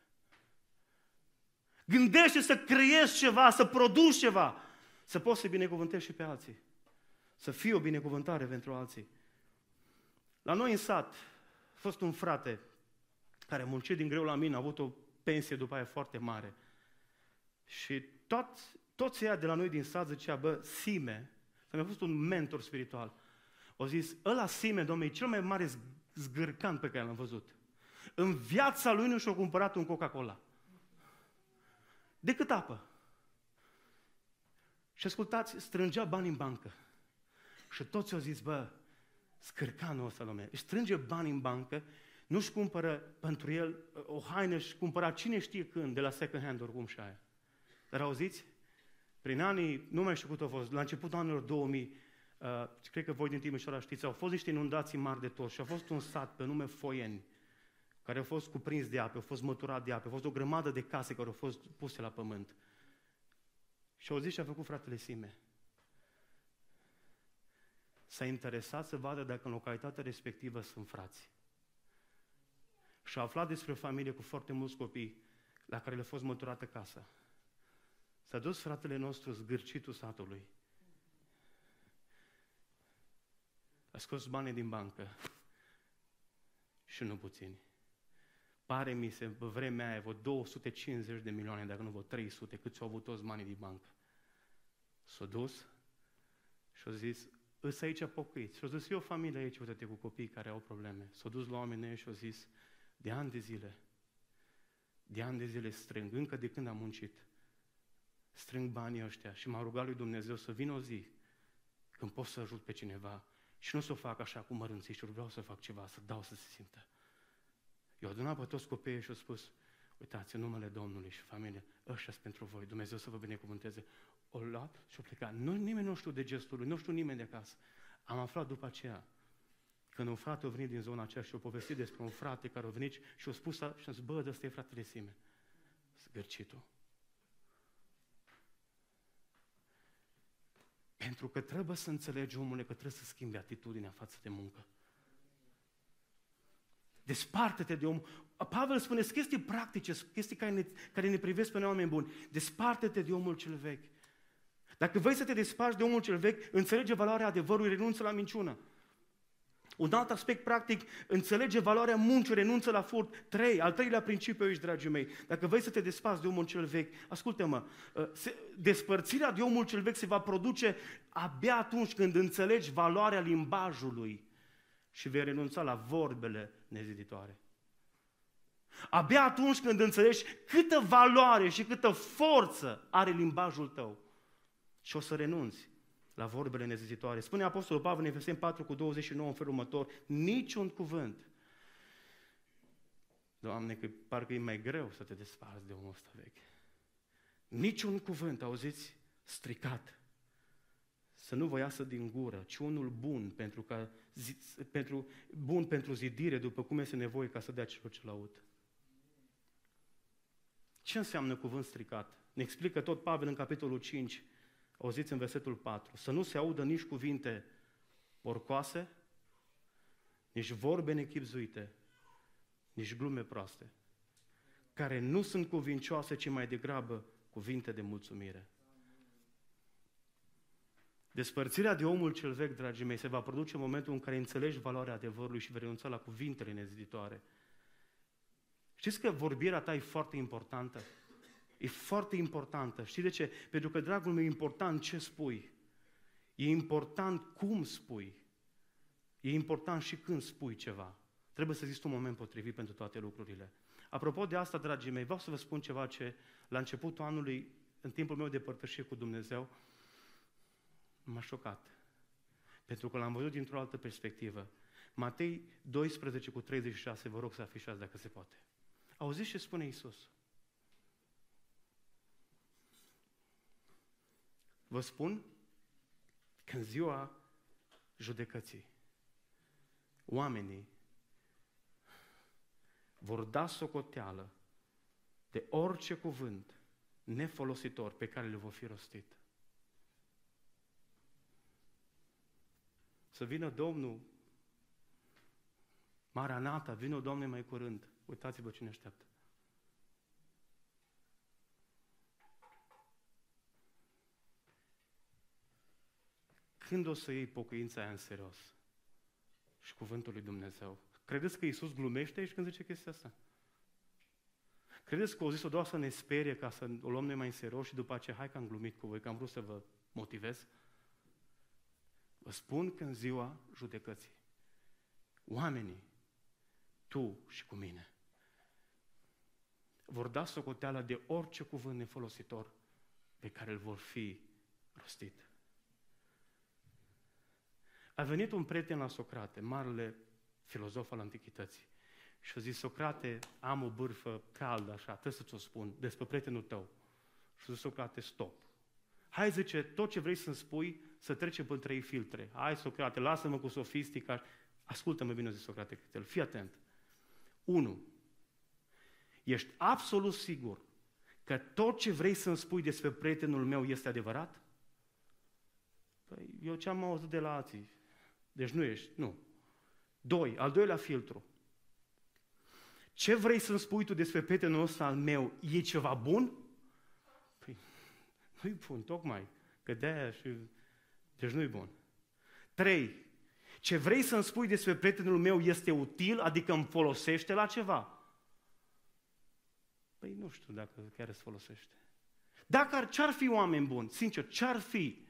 Gândește să creezi ceva, să produci ceva, să poți să binecuvântezi și pe alții. Să fii o binecuvântare pentru alții. La noi în sat a fost un frate care muncea din greu la mine, a avut o pensie după aia foarte mare. Și toți ăia de la noi din sat zicea, bă, Sime, mi-a fost un mentor spiritual. Au zis, ăla Simeon, Domnule, e cel mai mare zgârcan pe care l-am văzut. În viața lui nu și-a cumpărat un Coca-Cola. Decât apă. Și ascultați, strângea bani în bancă. Și toți au zis, bă, scârcanul ăsta, Domnule, își strânge bani în bancă, nu-și cumpără pentru el o haină, și cumpăra cine știe când, de la second hand, oricum și aia. Dar auziți? Prin anii, nu mai știu cât au fost, la începutul anilor 2000, cred că voi din Timișoara știți, au fost niște inundații mari de tot și a fost un sat pe nume Foieni, care a fost cuprins de apă, a fost măturat de apă, a fost o grămadă de case care au fost puse la pământ. Și au zis ce a făcut fratele Sime. S-a interesat să vadă dacă în localitatea respectivă sunt frați. Și a aflat despre o familie cu foarte mulți copii la care le-a fost măturată casa. S-a dus fratele nostru, zgârcitul satului. A scos banii din bancă și nu puțini. Pare mi se, pe vremea aia, vreo 250 de milioane, dacă nu vreo 300, cât s-au avut toți banii din bancă. S-a dus și a zis, îs aici pocăiți. Și a zis, e o familie aici, uite-te, cu copii care au probleme. S-a dus la oamenii și a zis, de ani de zile strâng, încă de când am muncit, strâng banii ăștia și m-a rugat lui Dumnezeu să vină o zi când pot să ajut pe cineva și nu să o fac așa cu mărânțișuri, vreau să fac ceva, să dau să se simtă. Eu adunat pe toți copiii și au spus, uitați, în numele Domnului și familie, ăștia sunt pentru voi, Dumnezeu să vă binecuvânteze. O luat și o plecat. Nimeni nu știu de gestul lui, nu știu nimeni de acasă. Am aflat după aceea, când un frate a venit din zona aceea și a povestit despre un frate care a venit și a spus, și a zis, bă, ăsta e fratele Sime, zgârcitul. Pentru că trebuie să înțelegi, omule, că trebuie să schimbi atitudinea față de muncă. Desparte-te de om. Pavel spune chestii practice, chestii care ne privesc pe noi oameni buni. Desparte-te de omul cel vechi. Dacă vrei să te desparți de omul cel vechi, înțelege valoarea adevărului, renunță la minciună. Un alt aspect practic, înțelege valoarea muncii, renunță la furt. Al treilea principiu aici, dragii mei. Dacă vrei să te desparți de omul cel vechi, ascultă-mă, despărțirea de omul cel vechi se va produce abia atunci când înțelegi valoarea limbajului și vei renunța la vorbele neziditoare. Abia atunci când înțelegi câtă valoare și câtă forță are limbajul tău și o să renunți la vorbele neziditoare. Spune Apostolul Pavel în Efeseni 4:29 în felul următor, niciun cuvânt. Doamne, că parcă e mai greu să te desparți de omul ăsta vechi. Niciun cuvânt, auziți, stricat, să nu vă iasă din gură, ci unul bun pentru zidire, după cum este nevoie ca să dea celor ce-l aud. Ce înseamnă cuvânt stricat? Ne explică tot Pavel în capitolul 5, auziți în versetul 4, să nu se audă nici cuvinte porcoase, nici vorbe nechibzuite, nici glume proaste, care nu sunt cuvincioase, ci mai degrabă cuvinte de mulțumire. Despărțirea de omul cel vechi, dragii mei, se va produce în momentul în care înțelegi valoarea adevărului și vei renunța la cuvintele neziditoare. Știți că vorbirea ta e foarte importantă? E foarte importantă. Știi de ce? Pentru că, dragul meu, e important ce spui. E important cum spui. E important și când spui ceva. Trebuie să existe un moment potrivit pentru toate lucrurile. Apropo de asta, dragii mei, vreau să vă spun ceva ce la începutul anului, în timpul meu de părtășie cu Dumnezeu, m-a șocat. Pentru că l-am văzut dintr-o altă perspectivă. Matei 12:36, vă rog să afișați dacă se poate. Auziți ce spune Iisus? Vă spun că în ziua judecății, oamenii vor da socoteală de orice cuvânt nefolositor pe care le vor fi rostit. Să vină Domnul, Maranata, vină Doamne mai curând. Uitați-vă cine așteaptă. Când o să iei pocăința aia în serios? Și cuvântul lui Dumnezeu. Credeți că Iisus glumește aici când zice chestia asta? Credeți că o zis-o doar să ne sperie ca să o luăm noi mai în serios și după aceea, hai că am glumit cu voi, că am vrut să vă motivez? Vă spun că în ziua judecății, oamenii, tu și cu mine, vor da socoteală de orice cuvânt nefolositor pe care îl vor fi rostit. A venit un prieten la Socrate, marele filozof al antichității, și a zis: Socrate, am o bârfă caldă așa, trebuie să ți-o spun despre prietenul tău. Și a zis Socrate: stop. Hai, zice, tot ce vrei să-mi spui, să trecem pe 3 filtre. Hai, Socrate, lasă-mă cu sofistica. Ascultă-mă bine, zis Socrate Critel, fii atent. 1. Ești absolut sigur că tot ce vrei să-mi spui despre prietenul meu este adevărat? Păi, eu ce am auzit de la alții. Deci nu ești, nu. 2. Al doilea filtru. Ce vrei să-mi spui tu despre prietenul ăsta al meu, e ceva bun? Păi, nu-i bun, tocmai, că de-aia și... Deci nu-i bun. 3. Ce vrei să-mi spui despre prietenul meu este util, adică îmi folosește la ceva? Păi nu știu dacă chiar îți folosește. Dacă ce-ar fi oameni buni, sincer, ce-ar fi?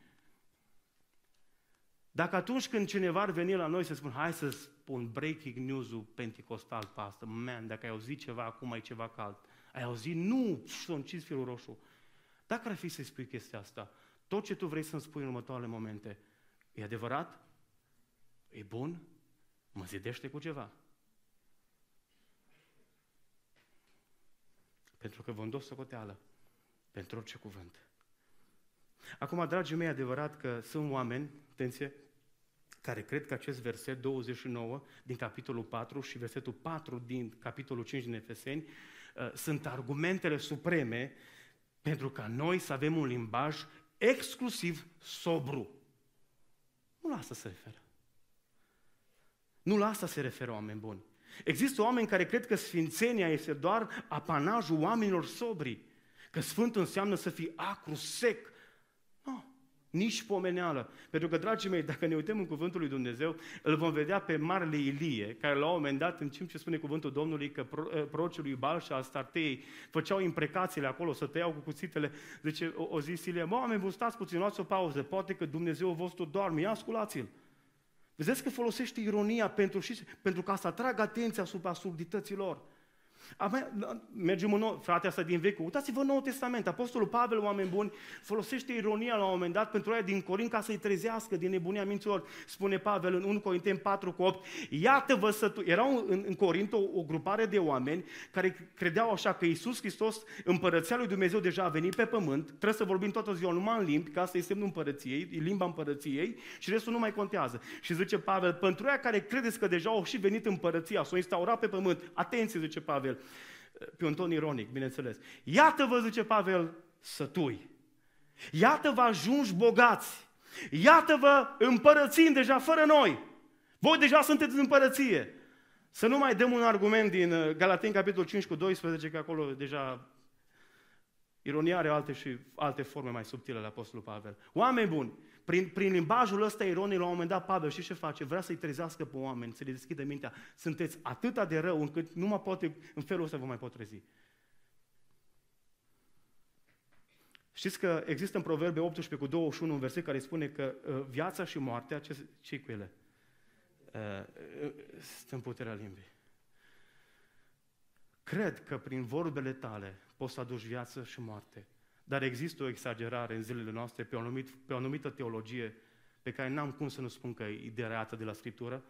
Dacă atunci când cineva ar veni la noi să spun: hai să spun breaking news-ul penticostal pe asta, man, dacă ai auzit ceva, acum ai ceva cald. Ai auzit? Nu, s-a încis firul roșu. Dacă ar fi să-i spui chestia asta, tot ce tu vrei să-mi spui în următoarele momente, e adevărat? E bun? Mă zidește cu ceva? Pentru că vom da socoteală pentru orice cuvânt. Acum, dragii mei, e adevărat că sunt oameni, atenție, care cred că acest verset 29 din capitolul 4 și versetul 4 din capitolul 5 din Efeseni sunt argumentele supreme pentru ca noi să avem un limbaj exclusiv sobru. Nu la asta se referă. Nu la asta se referă, oameni buni. Există oameni care cred că sfințenia este doar apanajul oamenilor sobri, că sfânt înseamnă să fii acru, sec. Nu, nici pomeneală. Pentru că, dragii mei, dacă ne uităm în cuvântul lui Dumnezeu, îl vom vedea pe marele Ilie, care la un moment dat, în timp ce spune cuvântul Domnului că prorocii lui Baal și Astartei făceau imprecațiile acolo, să tăiau cu cuțitele, zice, o zis Ilie: mă, oameni buni, stați puțin, luați o pauză, poate că Dumnezeu vostru doarme, ia ascultați-l. Vedeți că folosește ironia pentru ca să atragă atenția asupra absurdităților. Mergem în fratele ăsta din vechi. Uitați-vă în Noul Testament. Apostolul Pavel, oameni buni, folosește ironia la un moment dat pentru aia din Corint ca să-i trezească din nebunia minților. Spune Pavel în 1 Corinteni 4:8: iată-vă erau în Corint o grupare de oameni care credeau așa că Iisus Hristos, împărăția lui Dumnezeu, deja a venit pe pământ, trebuie să vorbim toată ziua numai în limbi, ca asta e semnul împărăției, e limba împărăției, și restul nu mai contează. Și zice Pavel: pentru aia care credeți că deja au și venit împărăția, s-au instaurat pe pământ, atenție, zice Pavel, pe un ton ironic, bineînțeles. Iată-vă, zice Pavel, sătui. Iată-vă ajungi bogați. Iată-vă împărățind deja fără noi. Voi deja sunteți în împărăție. Să nu mai dăm un argument din Galateni, capitolul 5:12, că acolo deja ironia are alte forme mai subtile la Apostolul Pavel. Oameni buni, prin limbajul ăsta ironic, la un moment dat, Pavel, știi ce face? Vrea să-i trezească pe oameni, să le deschidă mintea. Sunteți atâta de rău încât nu mă poate, în felul ăsta vă mai pot trezi. Știți că există în Proverbe 18:21 un verset care spune că viața și moartea, ce-i cu ele? Stă în puterea limbii. Cred că prin vorbele tale poți să aduci viață și moarte. Dar există o exagerare în zilele noastre pe o anumită teologie pe care n-am cum să nu spun că e dereată de la Scriptură.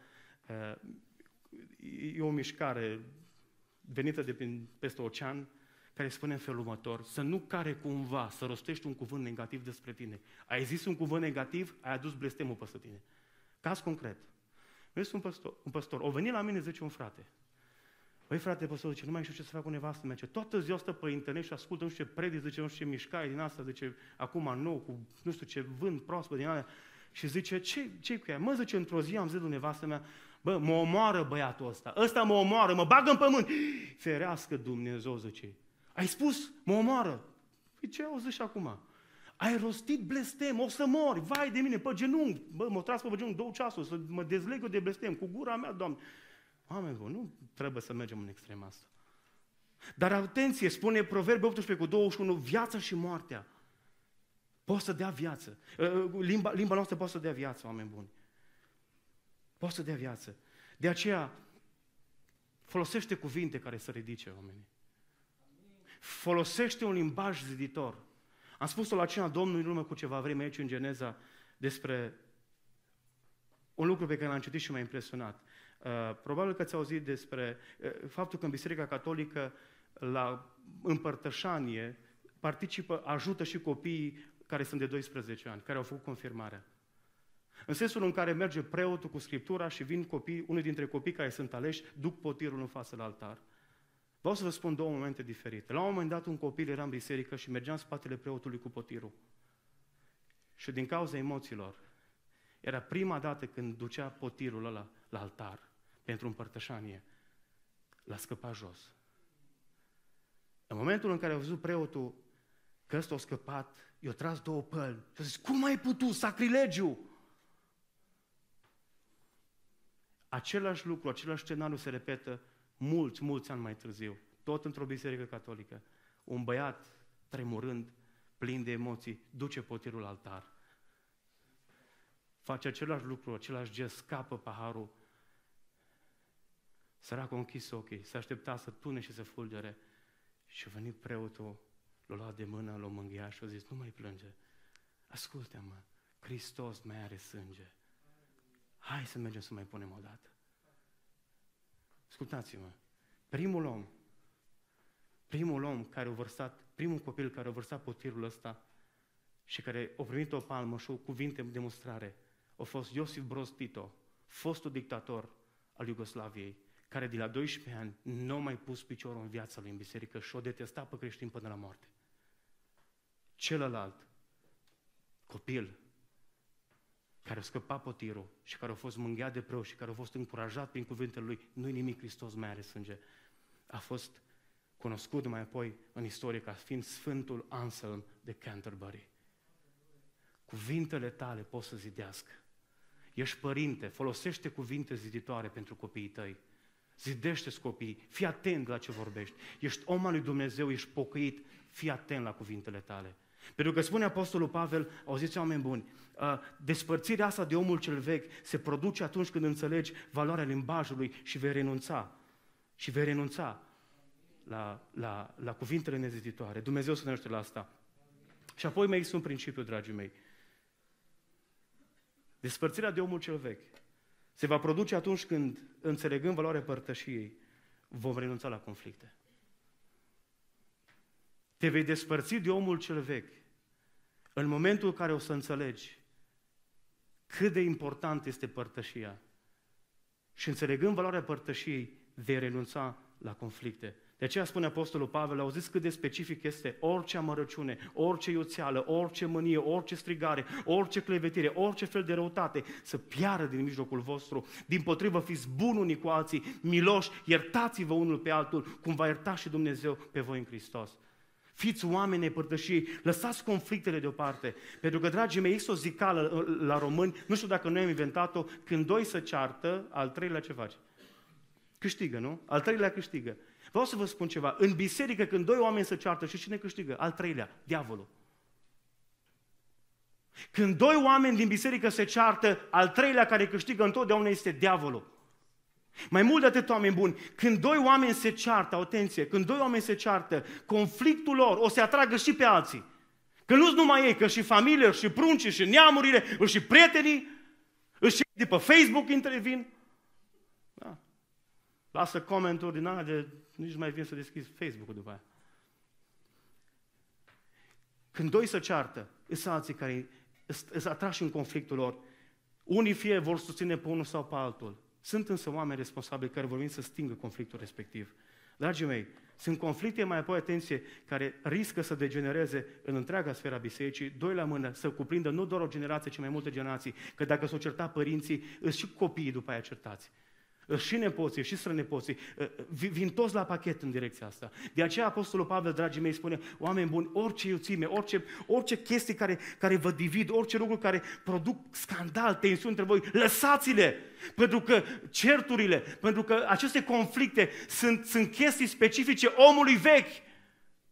E o mișcare venită de peste ocean care spune în felul următor: să nu care cumva să rostești un cuvânt negativ despre tine. Ai zis un cuvânt negativ, ai adus blestemul peste tine. Caz concret. Este un păstor. O venit la mine, zice un frate: băi, frate păstor, zice, nu mai știu ce să fac cu nevastă mea. Toată ziua stă pe internet și ascultă nu știu ce predici, zice, nu știu ce mișcare din asta, zice, acum nou, cu nu știu ce vânt proaspăt din alea. Și zice, ce-i cu ea? Mă, zice, într-o zi am zis lui nevastă mea: bă, mă omoară băiatul ăsta, ăsta mă omoară, mă bagă în pământ. Ferească Dumnezeu, zice. Ai spus, mă omoară. Păi ce au zis și acum? Ai rostit blestem, o să mori, vai de mine, pe genunchi. Bă, m-o tras pe genunchi 2 ceasuri, să mă dezleg eu de blestem, cu gura mea, Doamne. Oameni buni, nu trebuie să mergem în extrema asta. Dar atenție, spune Proverbe 18:21, viața și moartea Poate să dea viață. Limba noastră poate să dea viață, oameni buni. Poate să dea viață. De aceea, folosește cuvinte care să ridice oamenii. Folosește un limbaj ziditor. Am spus-o la cina Domnului în urmă cu ceva vreme aici în Geneza despre un lucru pe care l-am citit și m-a impresionat. Probabil că ați auzit despre faptul că în Biserica Catolică la împărtășanie ajută și copiii care sunt de 12 ani, care au făcut confirmarea. În sensul în care merge preotul cu Scriptura și vin copii, unul dintre copii care sunt aleși, duc potirul în față la altar. Vreau să vă spun două momente diferite. La un moment dat un copil era în biserică și mergea în spatele preotului cu potirul. Și din cauza emoțiilor, era prima dată când ducea potirul ăla la altar pentru împărtășanie, l-a scăpat jos. În momentul în care a văzut preotul că ăsta a scăpat, i-a tras două pălmi și a zis, cum ai putut, sacrilegiu? Același lucru, același scenariu se repetă mulți ani mai târziu, tot într-o biserică catolică. Un băiat tremurând, plin de emoții, duce potirul la altar. Face același lucru, același gest, scapă paharul. Săracul a închis ochii, se aștepta să tune și să fulgere. Și a venit preotul, l-a luat de mână, l-a mângâiat și a zis, nu mai plânge. Ascultă-mă, Hristos mai are sânge. Hai să mergem să mai punem o dată. Ascultați-mă, primul copil care a vărsat potirul ăsta și care a primit o palmă și o cuvinte de demonstrare, a fost Iosif Broz Tito, fostul dictator al Iugoslaviei, care de la 12 ani nu a mai pus piciorul în viața lui în biserică și o detesta pe creștin până la moarte. Celălalt copil care a scăpat potirul și care a fost mânghiat de preot și care a fost încurajat prin cuvintele lui, nu-i nimic, Hristos mai are sânge, a fost cunoscut mai apoi în istorie ca fiind Sfântul Anselm de Canterbury. Cuvintele tale pot să zidească. Ești părinte, folosește cuvinte ziditoare pentru copiii tăi. Zidește-ți copiii, fii atent la ce vorbești. Ești om al lui Dumnezeu, ești pocăit, fii atent la cuvintele tale. Pentru că spune Apostolul Pavel, auziți oameni buni, despărțirea asta de omul cel vechi se produce atunci când înțelegi valoarea limbajului și vei renunța la cuvintele neziditoare. Dumnezeu să ne ajute la asta. Și apoi mai există un principiu, dragii mei. Despărțirea de omul cel vechi se va produce atunci când, înțelegând valoarea părtășiei, vom renunța la conflicte. Te vei despărți de omul cel vechi în momentul în care o să înțelegi cât de important este părtășia și înțelegând valoarea părtășiei, vei renunța la conflicte. De aceea spune Apostolul Pavel, auziți cât de specific este orice amărăciune, orice iuțeală, orice mânie, orice strigare, orice clevetire, orice fel de răutate să piară din mijlocul vostru. Dimpotrivă, fiți buni unii cu alții, miloși, iertați-vă unul pe altul, cum va ierta și Dumnezeu pe voi în Hristos. Fiți oameni ai părtășiei, lăsați conflictele deoparte. Pentru că, dragii mei, există o zicală la români, nu știu dacă noi am inventat-o, când doi se ceartă, al treilea ce face? Câștigă, nu? Al treilea câștigă. Vreau să vă spun ceva. În biserică, când doi oameni se ceartă, și cine câștigă? Al treilea, diavolul. Când doi oameni din biserică se ceartă, al treilea care câștigă întotdeauna este diavolul. Mai mult de atât, oameni buni, când doi oameni se ceartă, atenție, când doi oameni se ceartă, conflictul lor o să atragă și pe alții. Că nu-s numai ei, că și familie, și pruncii, și neamurile, și prietenii, și de pe Facebook intervin. Da. Lasă comenturi din alea de nici mai vin să deschizi Facebook-ul după aia. Când doi se ceartă, sunt alții care sunt atrași în conflictul lor. Unii fie vor susține pe unul sau pe altul. Sunt însă oameni responsabili care vor veni să stingă conflictul respectiv. Dragii mei, sunt conflicte, mai apoi, atenție, care riscă să degenereze în întreaga sfera bisericii, doi la mână, să cuprindă nu doar o generație, ci mai multe generații, că dacă s-o certa părinții, îți și copiii după aia certați. Și nepoții, și strănepoții, vin toți la pachet în direcția asta. De aceea Apostolul Pavel, dragii mei, spune, oameni buni, orice iuțime, orice chestii care vă divid, orice lucruri care produc scandal, tensiuni între voi, lăsați-le! Pentru că certurile, pentru că aceste conflicte sunt chestii specifice omului vechi.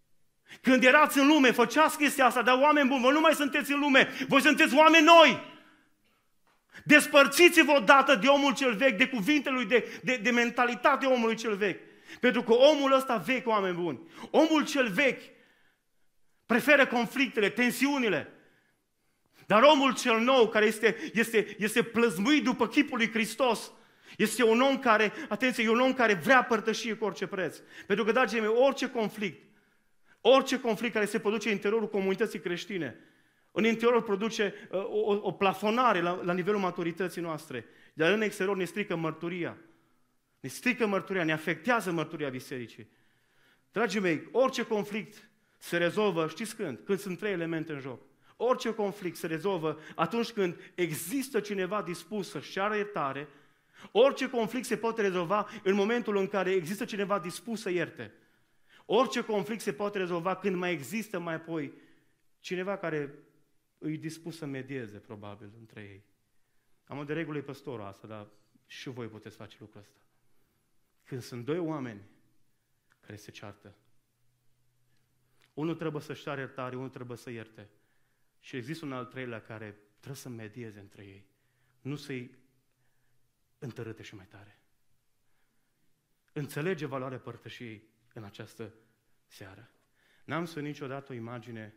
Când erați în lume, făceați chestia asta, dar oameni buni, voi nu mai sunteți în lume, voi sunteți oameni noi. Despărțiți-vă odată de omul cel vechi, de cuvintele lui, de mentalitatea omului cel vechi. Pentru că omul ăsta vechi, oameni buni, omul cel vechi preferă conflictele, tensiunile. Dar omul cel nou, care este plăzmuit după chipul lui Hristos, este un om care, atenție, e un om care vrea părtășie cu orice preț. Pentru că, dragii mei, orice conflict care se produce în interiorul comunității creștine, în interior produce o plafonare la nivelul maturității noastre, dar în exterior ne strică mărturia. Ne strică mărturia, ne afectează mărturia bisericii. Dragii mei, orice conflict se rezolvă, știți când? Când sunt 3 elemente în joc. Orice conflict se rezolvă atunci când există cineva dispus să-și ceară iertare. Orice conflict se poate rezolva în momentul în care există cineva dispus să ierte. Orice conflict se poate rezolva când mai există mai apoi cineva care îi dispus să medieze, probabil, între ei. Am de regulă e păstorul asta, dar și voi puteți face lucrul ăsta. Când sunt 2 oameni care se ceartă, unul trebuie să-și ceară iertare, unul trebuie să ierte. Și există un al treilea care trebuie să medieze între ei, nu să-i întărâte și mai tare. Înțelege valoarea părtășiei în această seară. N-am să niciodată o imagine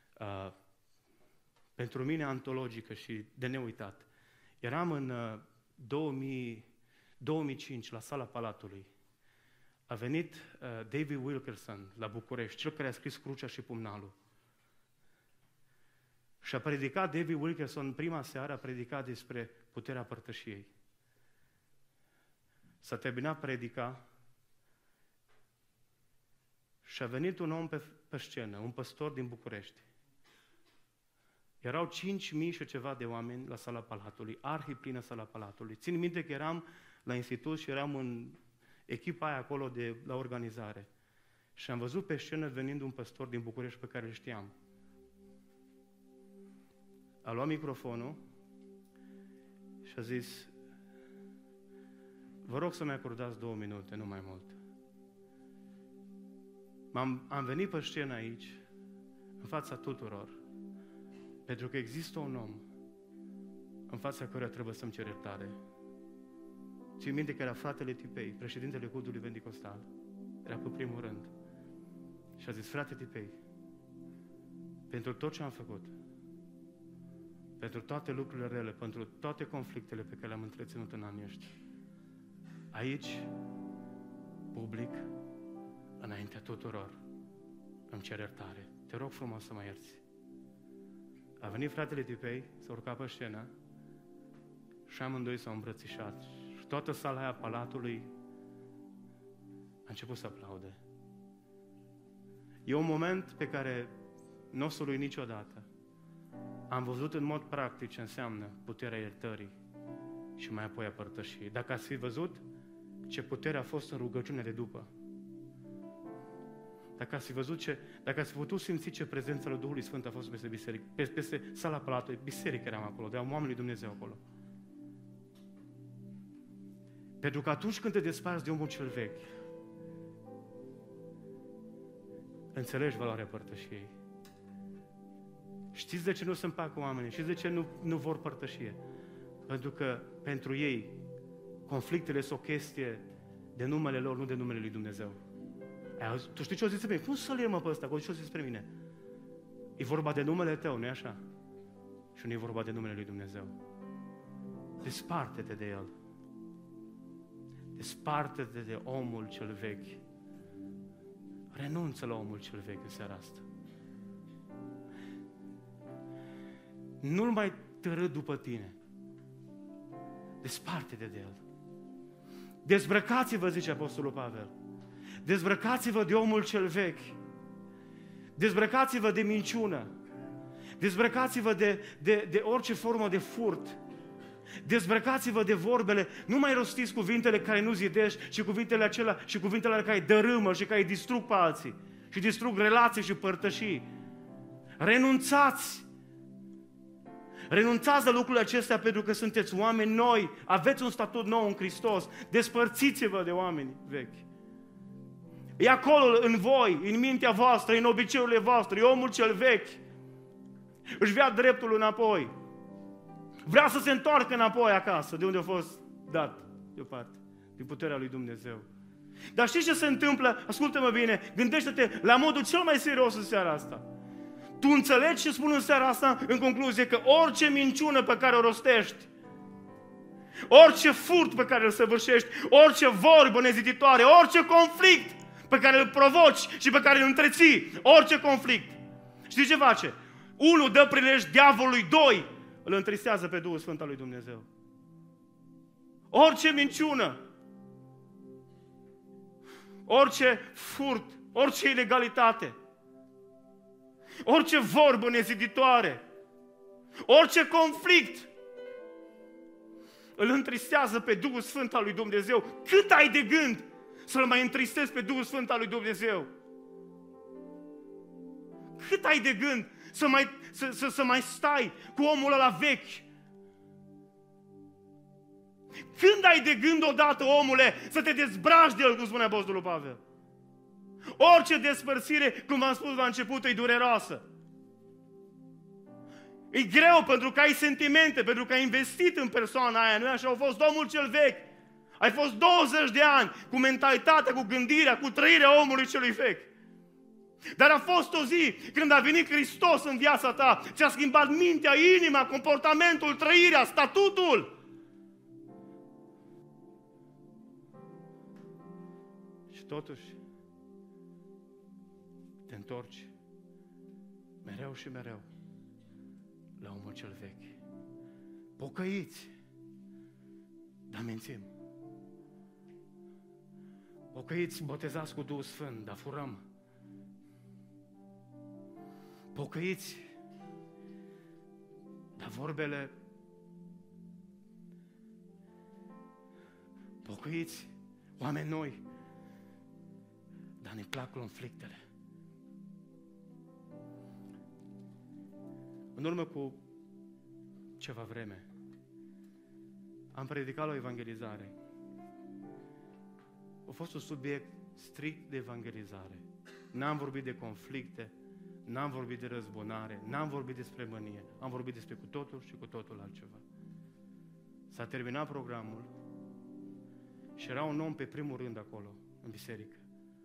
pentru mine antologică și de neuitat. Eram în 2005 la Sala Palatului. A venit David Wilkerson la București, cel care a scris Crucea și Pumnalul. Și a predicat David Wilkerson în prima seară, a predicat despre puterea părtășiei. S-a terminat predica și a venit un om pe scenă, un păstor din București. Erau 5.000 și ceva de oameni la Sala Palatului, arhiplină Sala Palatului. Țin minte că eram la institut și eram în echipa aia acolo la organizare. Și am văzut pe scenă venind un păstor din București pe care îl știam. A luat microfonul și a zis: vă rog să-mi acordați 2 minute, nu mai mult. Am venit pe scenă aici, în fața tuturor, pentru că există un om în fața căruia trebuie să-mi cer iertare. Țin minte că era fratele Tipei, președintele Cudului Pentecostal. Era pe primul rând. Și a zis: frate Tipei, pentru tot ce am făcut, pentru toate lucrurile rele, pentru toate conflictele pe care le-am întreținut în anii ăștia, aici, public, înaintea tuturor, îmi cer iertare. Te rog frumos să mă ierți. A venit fratele Tipei, s-a urcat pe scenă și amândoi s-au îmbrățișat. Și toată sala aia Palatului a început să aplaude. E un moment pe care nu o să-l uit niciodată. Am văzut în mod practic ce înseamnă puterea iertării și mai apoi a părtășiei. Dacă ați fi văzut ce putere a fost în rugăciunea de după, dacă ați fi putut simți ce prezența lui Duhului Sfânt a fost peste biserică, peste Sala Palatului, biserică eram acolo, de oamenii lui Dumnezeu acolo. Pentru că atunci când te desparți de omul cel vechi, înțelegi valoarea părtășiei. Știți de ce nu se împacă oamenii? Știți de ce nu vor părtășie? Pentru că pentru ei conflictele sunt o chestie de numele lor, nu de numele lui Dumnezeu. Tu știi ce o zis despre mine? Cum să-l iei pe ăsta? Ce o zis despre mine? E vorba de numele tău, nu-i așa? Și nu e vorba de numele lui Dumnezeu. Desparte-te de el. Desparte-te de omul cel vechi. Renunță la omul cel vechi în seara asta. Nu-l mai tărâ după tine. Desparte-te de el. Dezbrăcați-vă, zice Apostolul Pavel. Dezbrăcați-vă de omul cel vechi. Dezbrăcați-vă de minciună. Dezbrăcați-vă de orice formă de furt. Dezbrăcați-vă de vorbele. Nu mai rostiți cuvintele care nu zidești și cuvintele acelea și cuvintele care dărâmă și care distrug pe alții și distrug relații și părtășii. Renunțați! Renunțați la lucrurile acestea pentru că sunteți oameni noi, aveți un statut nou în Hristos. Despărțiți-vă de oameni vechi. E acolo în voi, în mintea voastră, în obiceiurile voastre, e omul cel vechi. Își vrea dreptul înapoi. Vrea să se întoarcă înapoi acasă, de unde a fost dat deoparte, din puterea lui Dumnezeu. Dar știi ce se întâmplă? Ascultă-mă bine, gândește-te la modul cel mai serios în seara asta. Tu înțelegi ce spun în seara asta în concluzie? Că orice minciună pe care o rostești, orice furt pe care îl săvârșești, orice vorbă neziditoare, orice conflict pe care îl provoci și pe care îl întreții, orice conflict, știi ce face? 1, dă prilej diavolului, 2, îl întristează pe Duhul Sfânt al lui Dumnezeu. Orice minciună, orice furt, orice ilegalitate, orice vorbă neziditoare, orice conflict, îl întristează pe Duhul Sfânt al lui Dumnezeu. Cât ai de gând să-L mai întristezi pe Duhul Sfânt al lui Dumnezeu? Cât ai de gând să mai stai cu omul ăla vechi? Când ai de gând odată, omule, să te dezbraci de el, cum spune Apostolul Pavel? Orice despărțire, cum v-am spus la început, e dureroasă. E greu pentru că ai sentimente, pentru că ai investit în persoana aia, nu-i așa? A fost omul cel vechi. Ai fost 20 de ani cu mentalitatea, cu gândirea, cu trăirea omului celui vechi. Dar a fost o zi când a venit Hristos în viața ta, ți-a schimbat mintea, inima, comportamentul, trăirea, statutul. Și totuși te întorci mereu și mereu la omul cel vechi. Pocăiți, dar mințim. Pocăiți, botezați cu Duhul Sfânt, dar furăm. Pocăiți, dar vorbele. Pocăiți, oameni noi, dar ne plac conflictele. În urmă cu ceva vreme am predicat la o evangelizare. A fost un subiect strict de evangelizare. N-am vorbit de conflicte, n-am vorbit de răzbunare, n-am vorbit despre mânie, am vorbit despre cu totul și cu totul altceva. S-a terminat programul și era un om pe primul rând acolo, în biserică.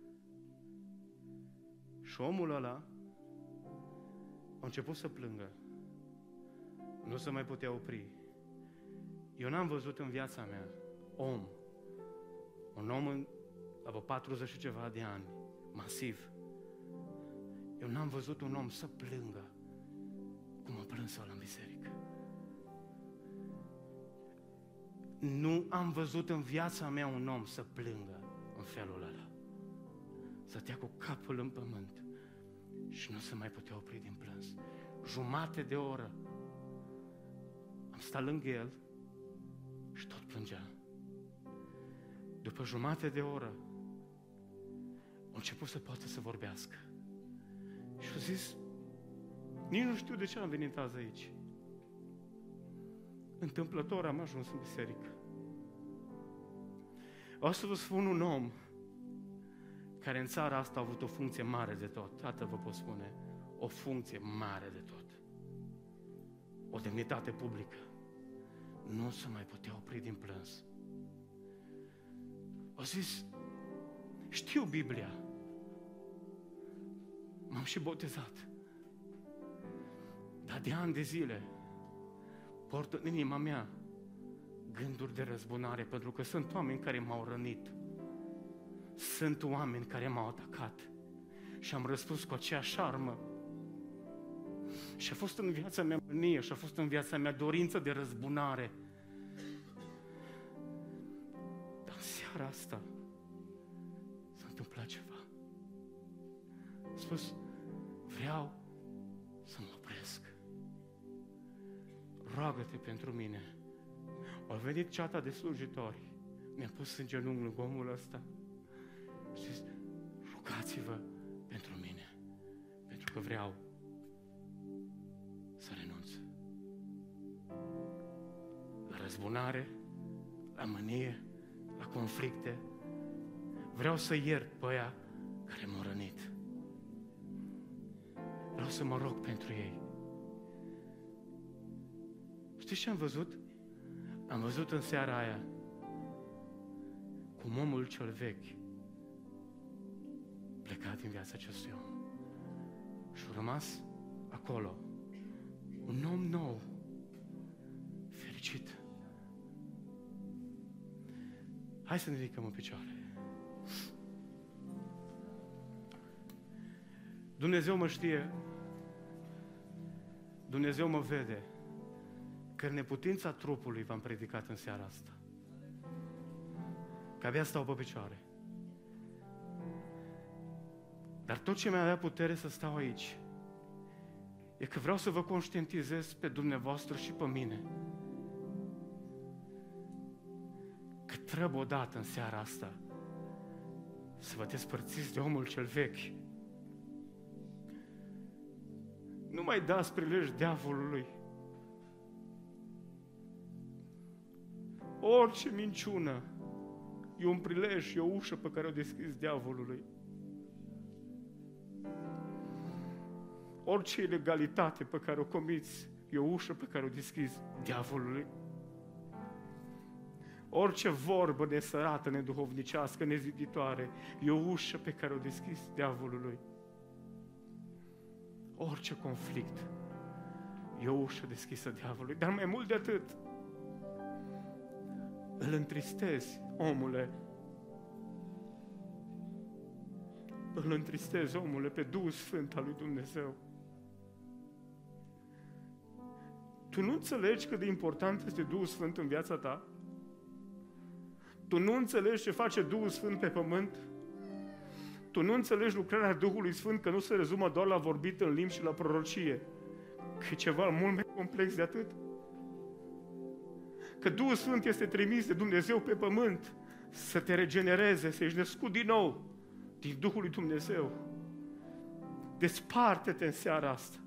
Și omul ăla a început să plângă. Nu se mai putea opri. Eu n-am văzut în viața mea un om la 40 și ceva de ani, masiv. Eu n-am văzut un om să plângă cum a plâns ăla în biserică. Nu am văzut în viața mea un om să plângă în felul ăla. Să stea cu capul în pământ și nu se mai putea opri din plâns. Jumate de oră am stat lângă el și tot plângea. După jumate de oră a început să poată să vorbească. Și a zis, nici nu știu de ce am venit azi aici. Întâmplător am ajuns în biserică. O să vă spun un om care în țara asta a avut o funcție mare de tot. Atât vă pot spune. O funcție mare de tot. O demnitate publică. Nu se mai putea opri din plâns. A zis, știu Biblia. M-am și botezat. Dar de ani de zile port în inima mea gânduri de răzbunare, pentru că sunt oameni care m-au rănit. Sunt oameni care m-au atacat și am răspuns cu aceeași armă. Și a fost în viața mea mânie și a fost în viața mea dorință de răzbunare. Dar în seara asta s-a întâmplat ceva. Am spus, vreau să mă opresc. Roagă-te pentru mine. Au venit ceata de slujitori. Mi-a pus în genunchi lângă omul ăsta. Și zis, rugați-vă pentru mine. Pentru că vreau să renunț. La răzbunare, la mânie, la conflicte. Vreau să iert pe aia care m-au rănit. Vreau să mă rog pentru ei. Știți ce am văzut? Am văzut în seara aia cum omul cel vechi pleca din viața acestui om. Și a rămas acolo un om nou, fericit. Hai să ne ridicăm în picioare. Dumnezeu mă știe, Dumnezeu mă vede, că în neputința trupului v-am predicat în seara asta. Că abia stau pe picioare. Dar tot ce mi-a dat putere să stau aici e că vreau să vă conștientizez pe dumneavoastră și pe mine că trebuie odată în seara asta să vă despărțiți de omul cel vechi. Nu mai dați prilej diavolului. Orice minciună e un prilej, e o ușă pe care o deschis diavolului. Orice ilegalitate pe care o comiți e o ușă pe care o deschis diavolului. Orice vorbă nesărată, neduhovnicească, neziditoare e o ușă pe care o deschis diavolului. Orice conflict e o ușă deschisă diavolului. Dar mai mult de atât, îl întristezi, omule. Îl întristezi, omule, pe Duhul Sfânt al lui Dumnezeu. Tu nu înțelegi cât de important este Duhul Sfânt în viața ta? Tu nu înțelegi ce face Duhul Sfânt pe pământ? Tu nu înțelegi lucrarea Duhului Sfânt, că nu se rezumă doar la vorbit în limbi și la prorocie, că e ceva mult mai complex de atât? Că Duhul Sfânt este trimis de Dumnezeu pe pământ să te regenereze, să ești născut din nou din Duhul lui Dumnezeu. Desparte-te în seara asta.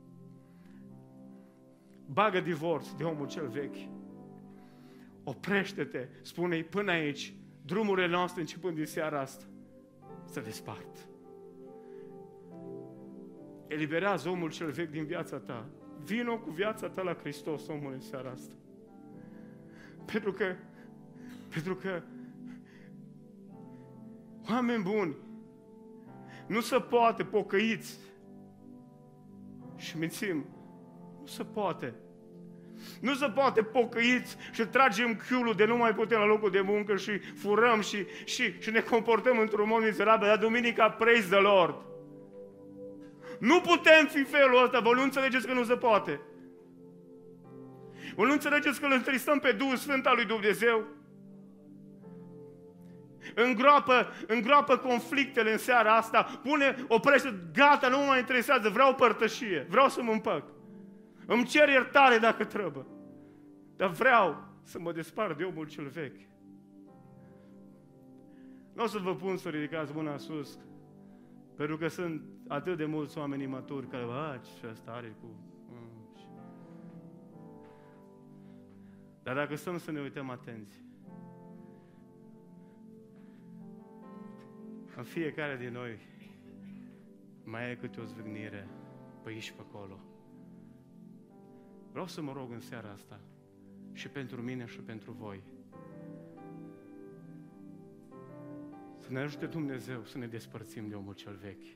Bagă divorț de omul cel vechi. Oprește-te, spune-i până aici, drumurile noastre începând din seara asta să despart. Eliberează omul cel vechi din viața ta. Vino cu viața ta la Hristos, omul, în seara asta. Pentru că oameni buni, nu se poate, pocăiți și mințim, nu se poate. Nu se poate, pocăiți și tragem chiulul de nu mai putem la locul de muncă și furăm și ne comportăm într-un mod mizerabil, dar duminica, praise the Lord. Nu putem fi felul ăsta, vă nu înțelegeți că nu se poate. Vă nu înțelegeți că îl întristăm pe Duhul Sfânt al lui Dumnezeu? Îngroapă conflictele în seara asta, oprește, gata, nu mă mai interesează, vreau părtășie, vreau să mă împăc. Îmi cer iertare dacă trebuie, dar vreau să mă despart de omul cel vechi. Nu o să vă pun să ridicați mâna sus, pentru că sunt atât de mulți oameni imaturi care, ce ăsta are cu... Dar dacă stăm să ne uităm atenți, în fiecare din noi mai e câte o zvâgnire pe aici și pe acolo. Vreau să mă rog în seara asta și pentru mine și pentru voi. Să ne ajute Dumnezeu să ne despărțim de omul cel vechi.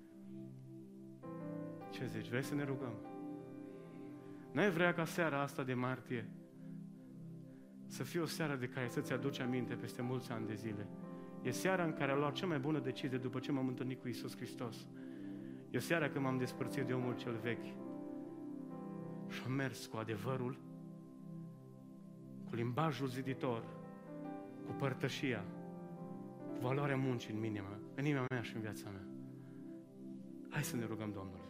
Ce zici? Vrei să ne rugăm? N-ai vrea ca seara asta de martie să fie o seară de care să-ți aduci aminte peste mulți ani de zile? E seara în care am luat cea mai bună decizie după ce m-am întâlnit cu Iisus Hristos. E seara când m-am despărțit de omul cel vechi și am mers cu adevărul, cu limbajul ziditor, cu părtășia, cu valoarea muncii în inima mea și în viața mea. Hai să ne rugăm Domnului.